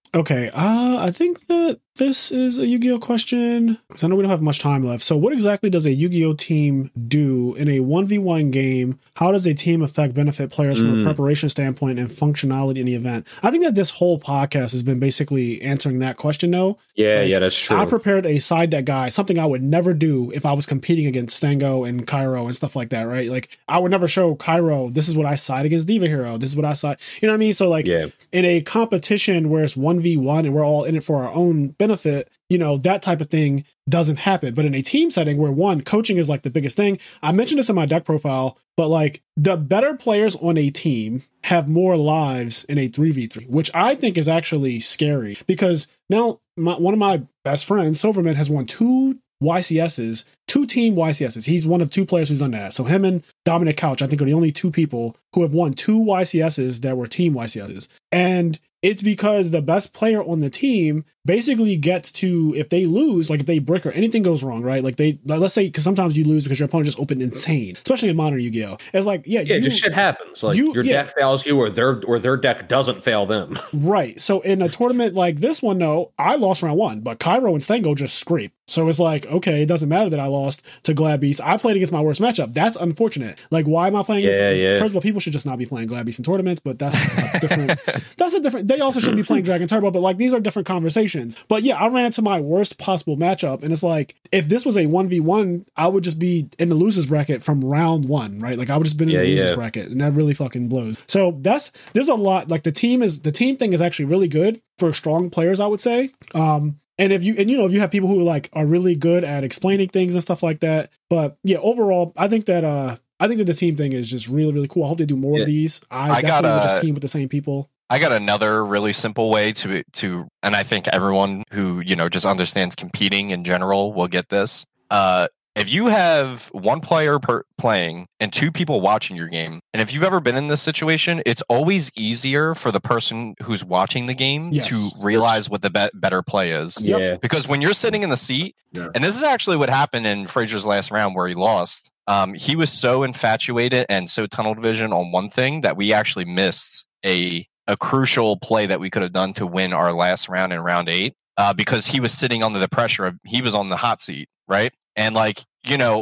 Okay, I think that this is a Yu-Gi-Oh question because I know we don't have much time left. So what exactly does a Yu-Gi-Oh team do in a 1v1 game? How does a team effect benefit players from a preparation standpoint and functionality in the event? I think that this whole podcast has been basically answering that question though. Yeah, yeah, that's true. I prepared a side deck guide, something I would never do if I was competing against Stango and Cairo and stuff like that, right? Like I would never show Cairo, this is what I side against Diva Hero. This is what I side, you know what I mean? So like in a competition where it's 1v1 and we're all in it for our own benefit, you know, that type of thing doesn't happen. But in a team setting where one, coaching is like the biggest thing. I mentioned this in my deck profile, but like the better players on a team have more lives in a 3v3, which I think is actually scary because now one of my best friends, Silverman, has won 2 YCSs, 2 team YCSs. He's one of 2 players who's done that. So him and Dominic Couch, I think, are the only 2 people who have won 2 YCSs that were team YCSs. And it's because the best player on the team basically gets to, if they lose, like if they brick or anything goes wrong, right? Like let's say, because sometimes you lose because your opponent just opened insane, especially in modern Yu-Gi-Oh! It's like, just shit happens. Like your deck fails you or their deck doesn't fail them. Right. So in a tournament like this one, though, I lost round 1, but Cairo and Stango just scraped. So it's like, okay, it doesn't matter that I lost to Glad Beast. I played against my worst matchup. That's unfortunate. Like, why am I playing against? First of all, people should just not be playing Glad Beast in tournaments, but that's a different. They also shouldn't be playing Dragon Turbo, but like these are different conversations. But yeah, I ran into my worst possible matchup, and it's like if this was a 1v1, I would just be in the losers bracket from round 1, right? Like I would just been in the losers bracket, and that really fucking blows. So there's a lot. Like the team thing is actually really good for strong players, I would say. And if you have people who like are really good at explaining things and stuff like that. But yeah, overall, I think that the team thing is just really, really cool. I hope they do more of these. I definitely would just team with the same people. I got another really simple way to, and I think everyone who, just understands competing in general will get this. If you have 1 player playing and 2 people watching your game, and if you've ever been in this situation, it's always easier for the person who's watching the game to realize what the better play is. Yeah. Because when you're sitting in the seat, and this is actually what happened in Fraser's last round where he lost, he was so infatuated and so tunnel vision on one thing that we actually missed a crucial play that we could have done to win our last round in round 8 because he was sitting under the pressure of, he was on the hot seat, right? And like, in a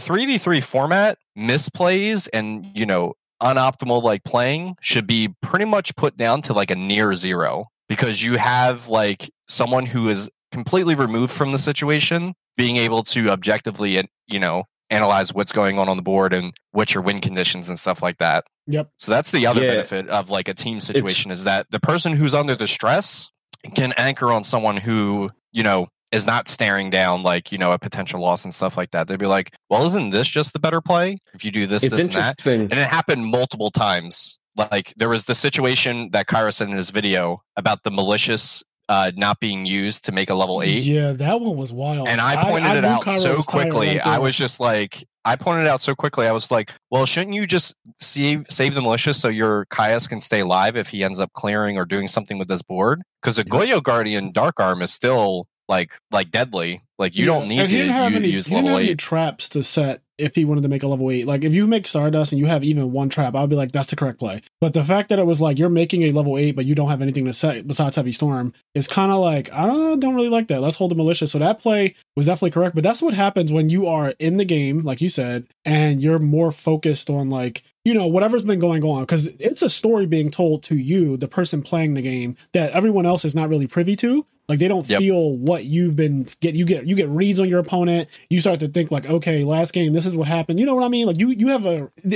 3v3 format, misplays and, unoptimal like playing should be pretty much put down to like a near 0 because you have like someone who is completely removed from the situation being able to objectively, analyze what's going on the board and what your win conditions and stuff like that. Yep. So that's the other benefit of like a team situation is that the person who's under the stress can anchor on someone who, is not staring down like, a potential loss and stuff like that. They'd be like, well, isn't this just the better play? If you do this, this and that. And it happened multiple times. Like there was the situation that Kyra said in his video about the malicious not being used to make a level 8. Yeah, that one was wild. And I pointed it out so quickly. I was just like, I pointed it out so quickly. I was like, well, shouldn't you just save the malicious so your Caius can stay alive if he ends up clearing or doing something with this board? Because a Goyo Guardian Dark Arm is still like deadly. Like you don't need to use level 8. He didn't have any traps to set if he wanted to make a level 8. Like if you make Stardust and you have even 1 trap, I'll be like, that's the correct play. But the fact that it was like you're making a level 8, but you don't have anything to set besides Heavy Storm is kind of like, I don't really like that. Let's hold the malicious. So that play was definitely correct. But that's what happens when you are in the game, like you said, and you're more focused on like, whatever's been going on, because it's a story being told to you, the person playing the game, that everyone else is not really privy to. Like they don't feel what you've been you get reads on your opponent. You start to think like, okay, last game, this is what happened. You know what I mean? Like you have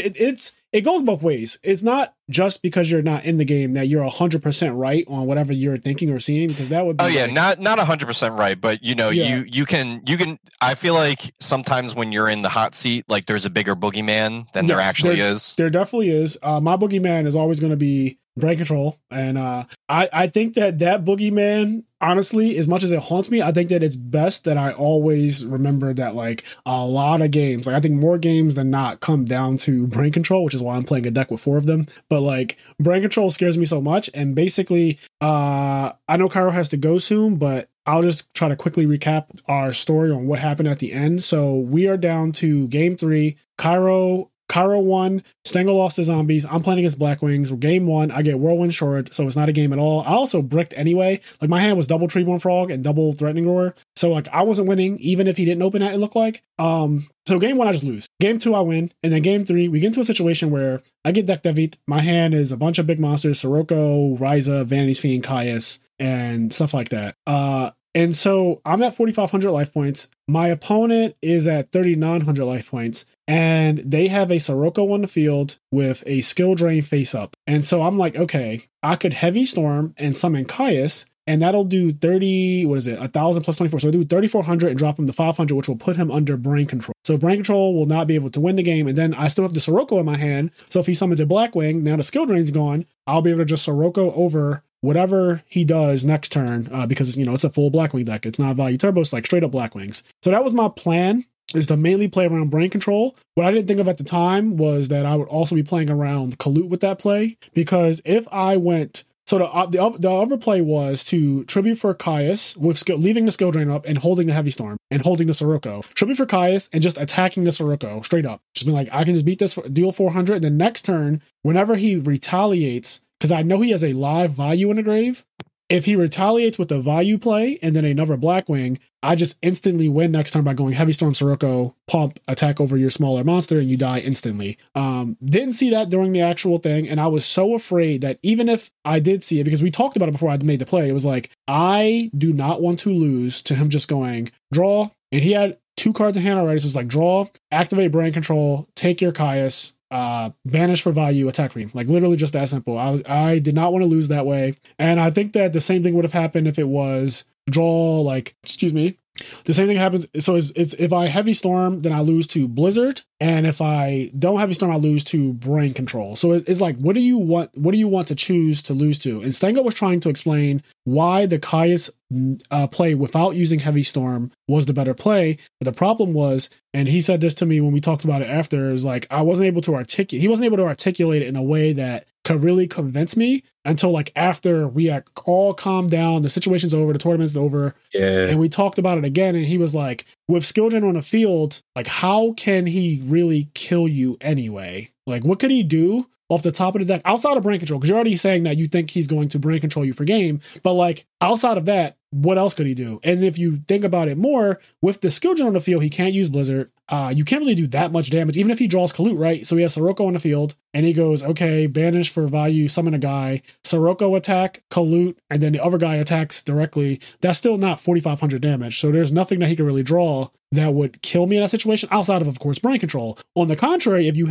it goes both ways. It's not just because you're not in the game that you're 100% right on whatever you're thinking or seeing, because that would be not 100% right, but you can I feel like sometimes when you're in the hot seat, like there's a bigger boogeyman than there actually is. There definitely is. My boogeyman is always going to be Brain Control, and I think that boogeyman, honestly, as much as it haunts me, I think that it's best that I always remember that like a lot of games, like I think more games than not come down to Brain Control, which is why I'm playing a deck with 4 of them. But like Brain Control scares me so much, and basically I know Cairo has to go soon, but I'll just try to quickly recap our story on what happened at the end. So we are down to game 3. Cairo Cairo won, Stango lost to zombies. I'm playing against Blackwings. Game 1, I get Whirlwind Short, so it's not a game at all. I also bricked anyway. Like, my hand was double Treeborn Frog and double Threatening Roar. So, like, I wasn't winning, even if he didn't open that, it looked like. So game 1, I just lose. Game 2, I win. And then game 3, we get into a situation where I get deck devied. My hand is a bunch of big monsters, Sirocco, Ryza, Vanity's Fiend, Caius, and stuff like that. And so I'm at 4,500 life points. My opponent is at 3,900 life points. And they have a Sirocco on the field with a skill drain face up. And so I'm like, okay, I could Heavy Storm and summon Caius, and that'll do 1,000 plus 24. So I'll do 3,400 and drop him to 500, which will put him under Brain Control. So Brain Control will not be able to win the game. And then I still have the Sirocco in my hand. So if he summons a Blackwing, now the skill drain's gone, I'll be able to just Sirocco over whatever he does next turn, because, it's a full Blackwing deck. It's not Value Turbo, it's like straight up Blackwings. So that was my plan, is to mainly play around Brain Control. What I didn't think of at the time was that I would also be playing around Kalut with that play, because if I went... So the other play was to Tribute for Caius, with leaving the skill drain up and holding the Heavy Storm and holding the Sirocco. Tribute for Caius and just attacking the Sirocco straight up. Just being like, I can just beat this, deal 400. And then next turn, whenever he retaliates, because I know he has a live Value in the grave, if he retaliates with a Value play and then another Blackwing, I just instantly win next turn by going Heavy Storm, Sirocco, pump, attack over your smaller monster, and you die instantly. Didn't see that during the actual thing, and I was so afraid that even if I did see it, because we talked about it before I made the play, it was like, I do not want to lose to him just going, draw, and he had 2 cards in hand already, so it's like, draw, activate Brain Control, take your Caius, banish for Value, attack me. Like, literally just that simple. I did not want to lose that way. And I think that the same thing would have happened if it was draw, the same thing happens. So it's if I Heavy Storm, then I lose to Blizzard. And if I don't Heavy Storm, I lose to Brain Control. So it's like, what do you want to choose to lose to? And Stango was trying to explain why the Caius play without using Heavy Storm was the better play. But the problem was, and he said this to me when we talked about it after, is like, he wasn't able to articulate it in a way that could really convince me until like after we had all calmed down, the situation's over, the tournament's over. Yeah. And we talked about it again, and he was like, with Skillgen on the field, like, how can he really kill you anyway? Like, what could he do off the top of the deck outside of Brain Control? Because you're already saying that you think he's going to Brain Control you for game, but like, outside of that, what else could he do? And if you think about it more, with the Skillgen on the field, he can't use Blizzard. You can't really do that much damage, even if he draws Kalut, right? So he has Sirocco on the field, and he goes, okay, banish for Value, summon a guy, Sirocco attack, Kalut, and then the other guy attacks directly. That's still not 4,500 damage. So there's nothing that he can really draw that would kill me in that situation, outside of course, Brain Control. On the contrary, if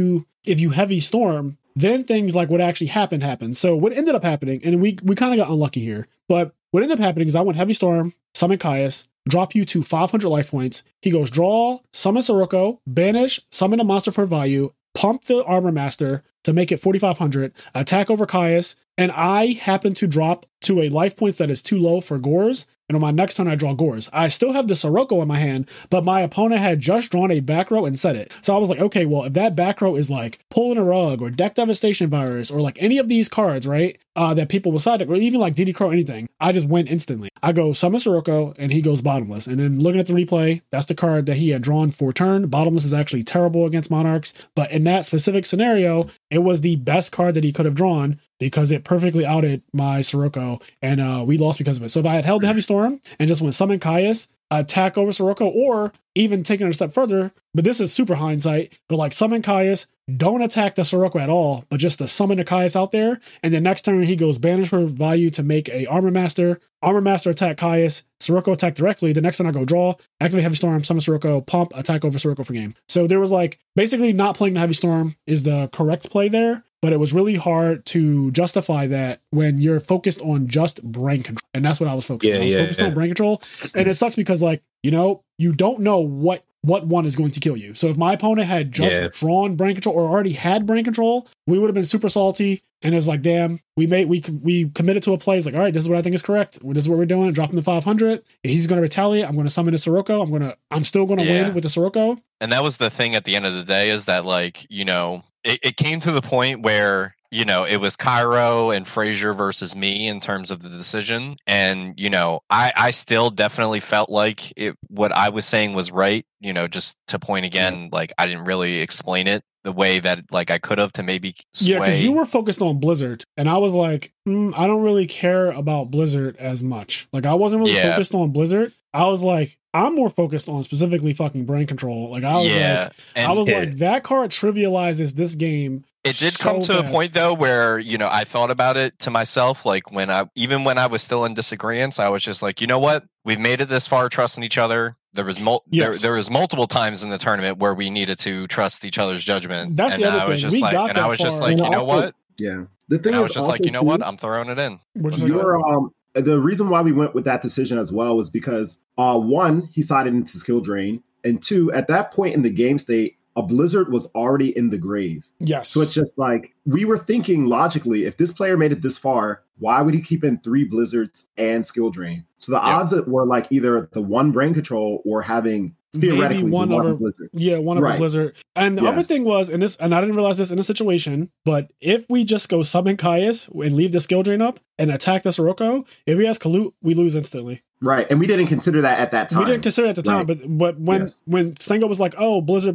you Heavy Storm, then things like what actually happened. So what ended up happening, and we kind of got unlucky here, but what ended up happening is I went Heavy Storm, summon Caius, drop you to 500 life points. He goes draw, summon Sirocco, banish, summon a monster for Value, pump the Armor Master to make it 4,500, attack over Caius, and I happen to drop to a life points that is too low for Gores, and on my next turn I draw Gores. I still have the Sirocco in my hand, but my opponent had just drawn a back row and set it. So I was like, okay, well, if that back row is like Pulling a Rug or Deck Devastation Virus or like any of these cards, right, that people will side deck, or even like DD Crow, anything, I just win instantly. I go summon Sirocco and he goes Bottomless. And then looking at the replay, that's the card that he had drawn for turn. Bottomless is actually terrible against Monarchs, but in that specific scenario, it was the best card that he could have drawn because it perfectly outed my Sirocco, and we lost because of it. So if I had held the Heavy Storm and just went summon Caius, attack over Sirocco, or even taking it a step further, but this is super hindsight, but like summon Caius, don't attack the Sirocco at all, but just to summon the Caius out there, and then next turn he goes banish for Value to make a Armor Master attack Caius, Sirocco attack directly, the next turn I go draw, activate Heavy Storm, summon Sirocco, pump, attack over Sirocco for game. So there was like, basically not playing the Heavy Storm is the correct play there, but it was really hard to justify that when you're focused on just Brain Control. And that's what I was focused on. I was focused on Brain Control. And it sucks because, like, you don't know what one is going to kill you. So if my opponent had just drawn Brain Control or already had Brain Control, we would have been super salty. And it's like, damn, we committed to a play. It's like, all right, this is what I think is correct. This is what we're doing. Dropping the 500. If he's going to retaliate, I'm going to summon a Sirocco. I'm still going to win with the Sirocco. And that was the thing at the end of the day, is that, like, it came to the point where, it was Cairo and Frazier versus me in terms of the decision. And, I still definitely felt like what I was saying was right, just to point again, like, I didn't really explain it the way that like I could have to maybe sway. Yeah, because you were focused on Blizzard, and I was like, I don't really care about Blizzard as much. Like I wasn't really focused on Blizzard. I was like, I'm more focused on specifically fucking brain control. Like I was like, that card trivializes this game. It did come to a point though where, you know, I thought about it to myself, like when I was still in disagreements, I was just like, you know what? We've made it this far trusting each other. There was there was multiple times in the tournament where we needed to trust each other's judgment. That's the other thing. I was just like, you know what? Yeah. The thing I was just like, you know what? I'm throwing it in. The reason why we went with that decision as well was because one, he sided into skill drain, and two, at that point in the game state, a Blizzard was already in the grave. Yes. So it's just like, we were thinking logically, if this player made it this far, why would he keep in 3 Blizzards and skill drain? So the odds were like either the one brain control or having theoretically maybe one of a Blizzard. Yeah, one of a Blizzard. And the other thing was, and I didn't realize this in a situation, but if we just go summon Caius and leave the skill drain up and attack the Sirocco, if he has Kalut, we lose instantly. Right, and we didn't consider that at that time. We didn't consider it at the time, but when Stango was like, "Oh, Blizzard,"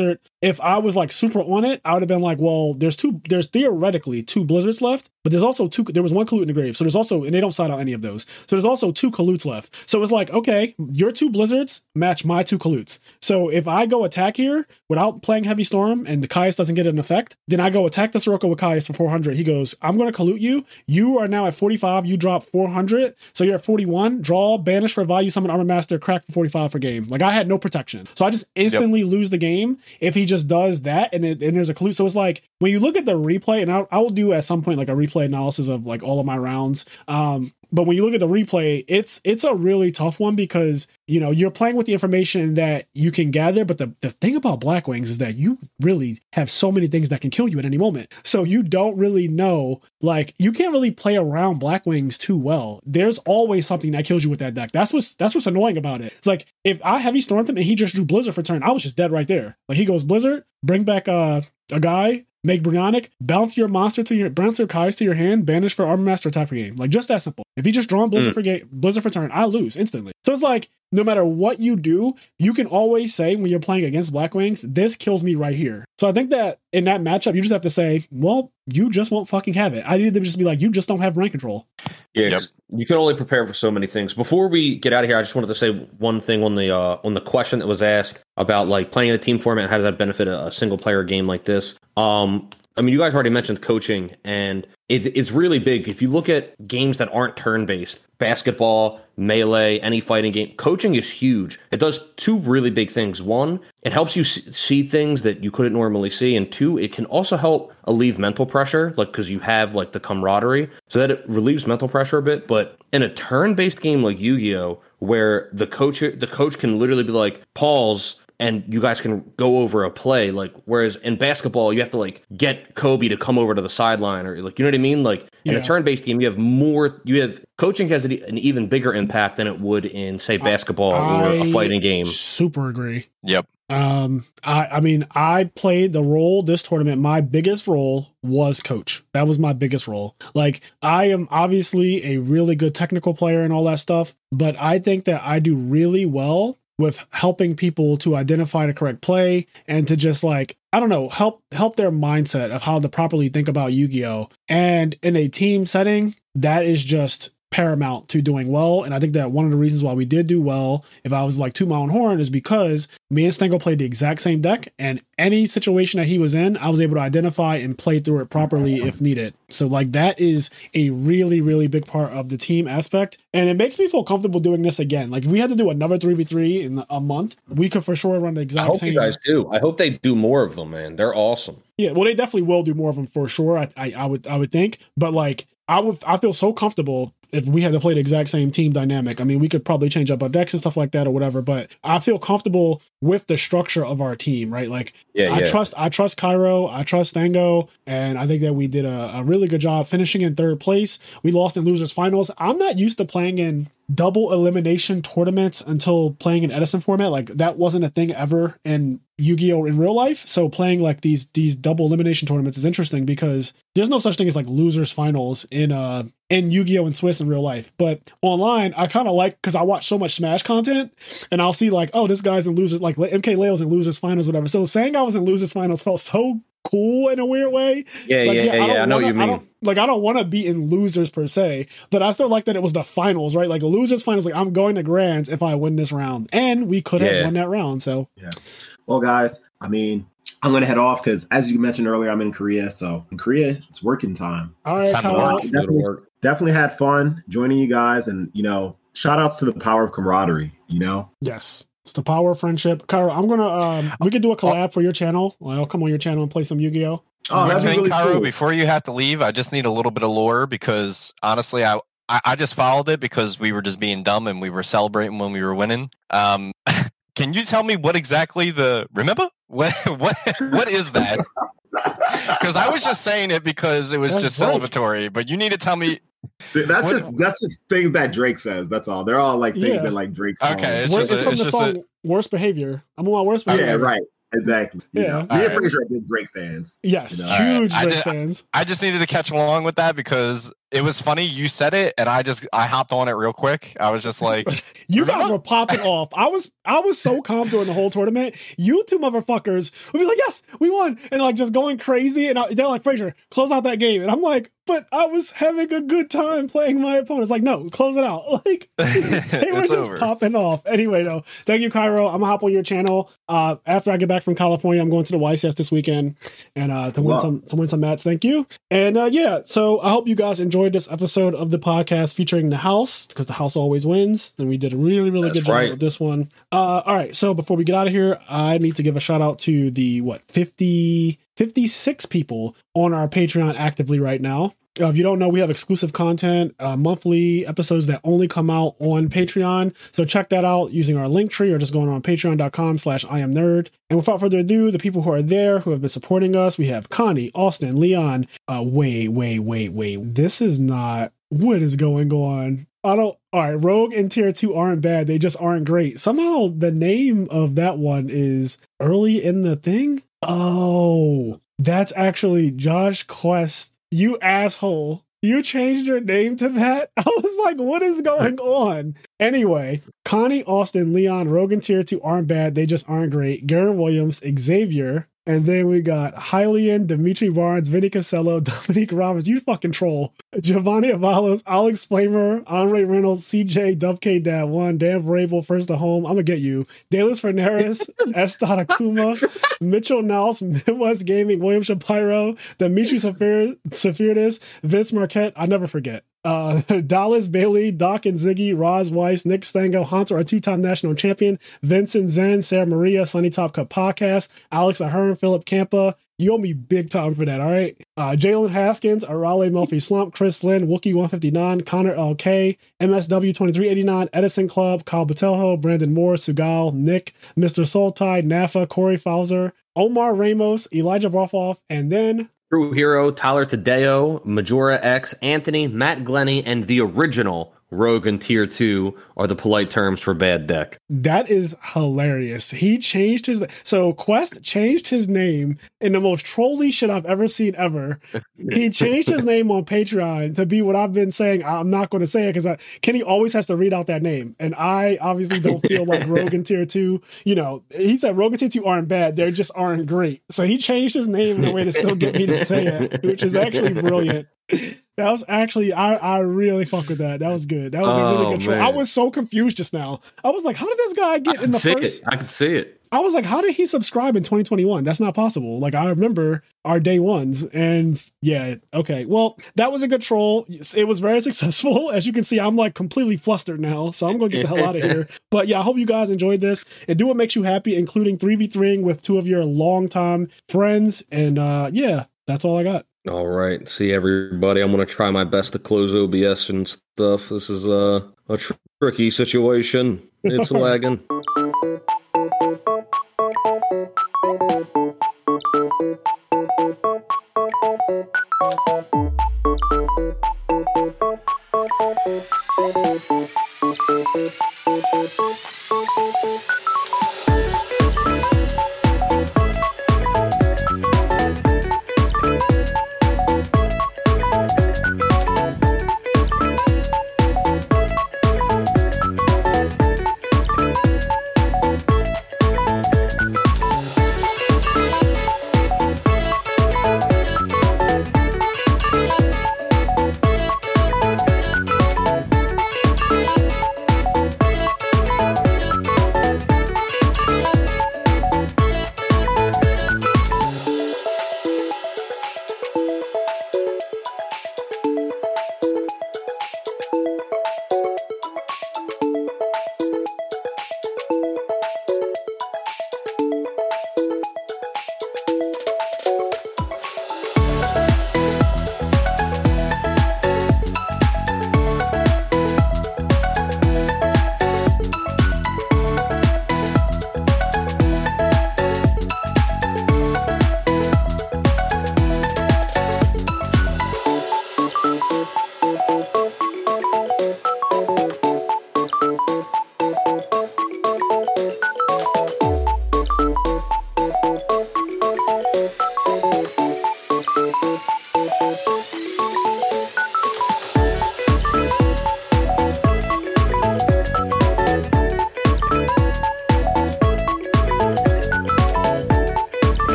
if I was like super on it, I would have been like, "Well, there's theoretically 2 Blizzards left, but there's also 2. There was 1 Kalut in the grave, so there's also, and they don't side out any of those. So there's also 2 Kaluts left. So it's like, okay, your 2 Blizzards match my 2 Kaluts. So if I go attack here without playing Heavy Storm and the Caius doesn't get an effect, then I go attack the Sirocco with Caius for 400. He goes, I'm going to Kalut you. You are now at 45. You drop 400, so you're at 41. Draw, banish for value, summon Armor Master, crack for 45 for game. Like I had no protection, so I just instantly lose the game if he just does that and there's a Kalut. So it's like when you look at the replay, and I will do at some point like a replay analysis of like all of my rounds. But when you look at the replay, it's a really tough one because, you know, you're playing with the information that you can gather. But the thing about Black Wings is that you really have so many things that can kill you at any moment. So you don't really know, like, you can't really play around Black Wings too well. There's always something that kills you with that deck. That's what's annoying about it. It's like, if I Heavy Stormed him and he just drew Blizzard for turn, I was just dead right there. Like, he goes Blizzard, bring back a guy, make Brionic, bounce your Caius to your hand, banish for Armor Master, attack for game. Like, just that simple. If he just drawn Blizzard for turn, I lose instantly. So it's like, no matter what you do, you can always say when you're playing against Black Wings, this kills me right here. So I think that in that matchup, you just have to say, well, you just won't fucking have it. I need them to just be like, you just don't have brain control. Yeah, you can only prepare for so many things. Before we get out of here, I just wanted to say one thing on the question that was asked about like playing in a team format. How does that benefit a single player game like this? I mean, you guys already mentioned coaching, and it's really big. If you look at games that aren't turn-based, basketball, melee, any fighting game, coaching is huge. It does 2 really big things. 1, it helps you see things that you couldn't normally see, and 2, it can also help alleviate mental pressure, like because you have like the camaraderie, so that it relieves mental pressure a bit. But in a turn-based game like Yu-Gi-Oh, where the coach can literally be like, pause, and you guys can go over a play, like, whereas in basketball, you have to, like, get Kobe to come over to the sideline, or, like, you know what I mean? Like, in a turn-based game, coaching has an even bigger impact than it would in, say, basketball or a fighting game. Super agree. Yep. I mean, I played the role this tournament. My biggest role was coach. That was my biggest role. Like, I am obviously a really good technical player and all that stuff, but I think that I do really well with helping people to identify the correct play and to just, like, I don't know, help their mindset of how to properly think about Yu-Gi-Oh! And in a team setting, that is just paramount to doing well. And I think that one of the reasons why we did do well, if I was like toot my own horn, is because me and Stango played the exact same deck, and any situation that he was in, I was able to identify and play through it properly if needed. So like, that is a really, really big part of the team aspect. And it makes me feel comfortable doing this again. Like, if we had to do another 3v3 in a month, we could for sure run the exact same. I hope you guys do. I hope they do more of them, man. They're awesome. Yeah, well, they definitely will do more of them for sure. I would think, but like, I feel so comfortable if we had to play the exact same team dynamic. I mean, we could probably change up our decks and stuff like that or whatever, but I feel comfortable with the structure of our team, right? Like, I trust Cairo, I trust Stango, and I think that we did a really good job finishing in 3rd place. We lost in losers finals. I'm not used to playing in double elimination tournaments until playing in Edison format. Like that wasn't a thing ever in Yu-Gi-Oh! In real life. So playing like these double elimination tournaments is interesting because there's no such thing as like losers finals in Yu-Gi-Oh! And Swiss in real life. But online, I kind of like, because I watch so much Smash content and I'll see like, oh, this guy's in losers, like MKLeo's in losers finals, whatever. So saying I was in losers finals felt so cool in a weird way. Yeah, I know what you mean. I don't want to be in losers per se, but I still like that it was the finals, right? Like the losers finals, like I'm going to grands if I win this round, and we could have won that round. So yeah. Well, guys, I mean, I'm going to head off because, as you mentioned earlier, I'm in Korea. So in Korea, it's working time. All right, Kyle. Definitely had fun joining you guys, and shout outs to the power of camaraderie. Yes. It's the power of friendship. Cairo, I'm gonna we could do a collab for your channel. I'll come on your channel and play some Yu-Gi-Oh. Quick thing, really Cairo, cool. Before you have to leave, I just need a little bit of lore because honestly, I just followed it because we were just being dumb and we were celebrating when we were winning. Can you tell me what exactly remember? What is that? Because I was just saying it because it was just celebratory, but you need to tell me. That's just things that Drake says. That's all. They're all like things that like Drake says. Okay, it's from the song "Worst Behavior." I'm on Worst Behavior. Yeah, right. Exactly. Me and Fraser are big Drake fans. Yes, huge Drake fans. I just needed to catch along with that because it was funny. You said it, and I hopped on it real quick. I was just like, "You guys were popping off." I was so calm during the whole tournament. You two motherfuckers would be like, "Yes, we won," and like just going crazy. And they're like, "Fraser, close out that game." And I'm like, "But I was having a good time playing my opponents." Like, no, close it out. Like they were just popping off. Anyway, though, thank you, Cairo. I'm gonna hop on your channel after I get back from California. I'm going to the YCS this weekend and to win some mats. Thank you. And so I hope you guys enjoyed this episode of the podcast featuring the house, because the house always wins, and we did a really good job with this one. All right, so before we get out of here, I need to give a shout out to the 56 people on our Patreon actively right now. If you don't know, we have exclusive content, monthly episodes that only come out on Patreon. So check that out using our link tree or just going on patreon.com/IamNerd. And without further ado, the people who are there, who have been supporting us, we have Connie, Austin, Leon. Wait. This is not what is going on. All right, Rogue and Tier 2 aren't bad. They just aren't great. Somehow the name of that one is early in the thing. Oh, that's actually Josh Quest. You asshole. You changed your name to that? I was like, what is going on? Anyway, Connie, Austin, Leon, Rogan Tier 2 aren't bad. They just aren't great. Garen Williams, Xavier. And then we got Hylian, Dimitri Barnes, Vinny Casello, Dominique Roberts. You fucking troll. Giovanni Avalos, Alex Flamer, Andre Reynolds, CJ, Dove K Dad 1, Dan Brable, First to Home. I'm gonna get you. Dallas Fernaris, Estad Akuma, Mitchell Nels, Midwest Gaming, William Shapiro, Dimitri Safiridis, Vince Marquette. I never forget. Dallas Bailey, Doc and Ziggy, Roz Weiss, Nick Stango, Hunter, our two-time national champion, Vincent Zen, Sarah Maria, Sunny Top Cup Podcast, Alex Ahern, Philip Campa. You owe me big time for that, all right? Jalen Haskins, Arale Melfi Slump, Chris Lynn, Wookie 159, Connor LK, MSW 2389, Edison Club, Kyle Batelho, Brandon Moore, Sugal, Nick, Mr. Soltide, Nafa, Corey Fauser, Omar Ramos, Elijah Barfoff, and then True Hero, Tyler Tadeo, Majora X, Anthony, Matt Glenny, and the original Rogan Tier 2 are the polite terms for bad deck. That is hilarious. He changed his... So Quest changed his name in the most trolly shit I've ever seen ever. He changed his name on Patreon to be what I've been saying. I'm not going to say it because Kenny always has to read out that name. And I obviously don't feel like Rogan Tier 2. He said Rogan Tier 2 aren't bad. They just aren't great. So he changed his name in a way to still get me to say it, which is actually brilliant. That was actually, I really fuck with that. That was good. That was a really good troll. I was so confused just now. I was like, how did this guy get in the first? I could see it. I was like, how did he subscribe in 2021? That's not possible. Like, I remember our day ones. And yeah, okay. Well, that was a good troll. It was very successful. As you can see, I'm like completely flustered now. So I'm going to get the hell out of here. But yeah, I hope you guys enjoyed this. And do what makes you happy, including 3v3ing with two of your longtime friends. And yeah, that's all I got. All right. See everybody. I'm going to try my best to close OBS and stuff. This is a tricky situation. It's lagging.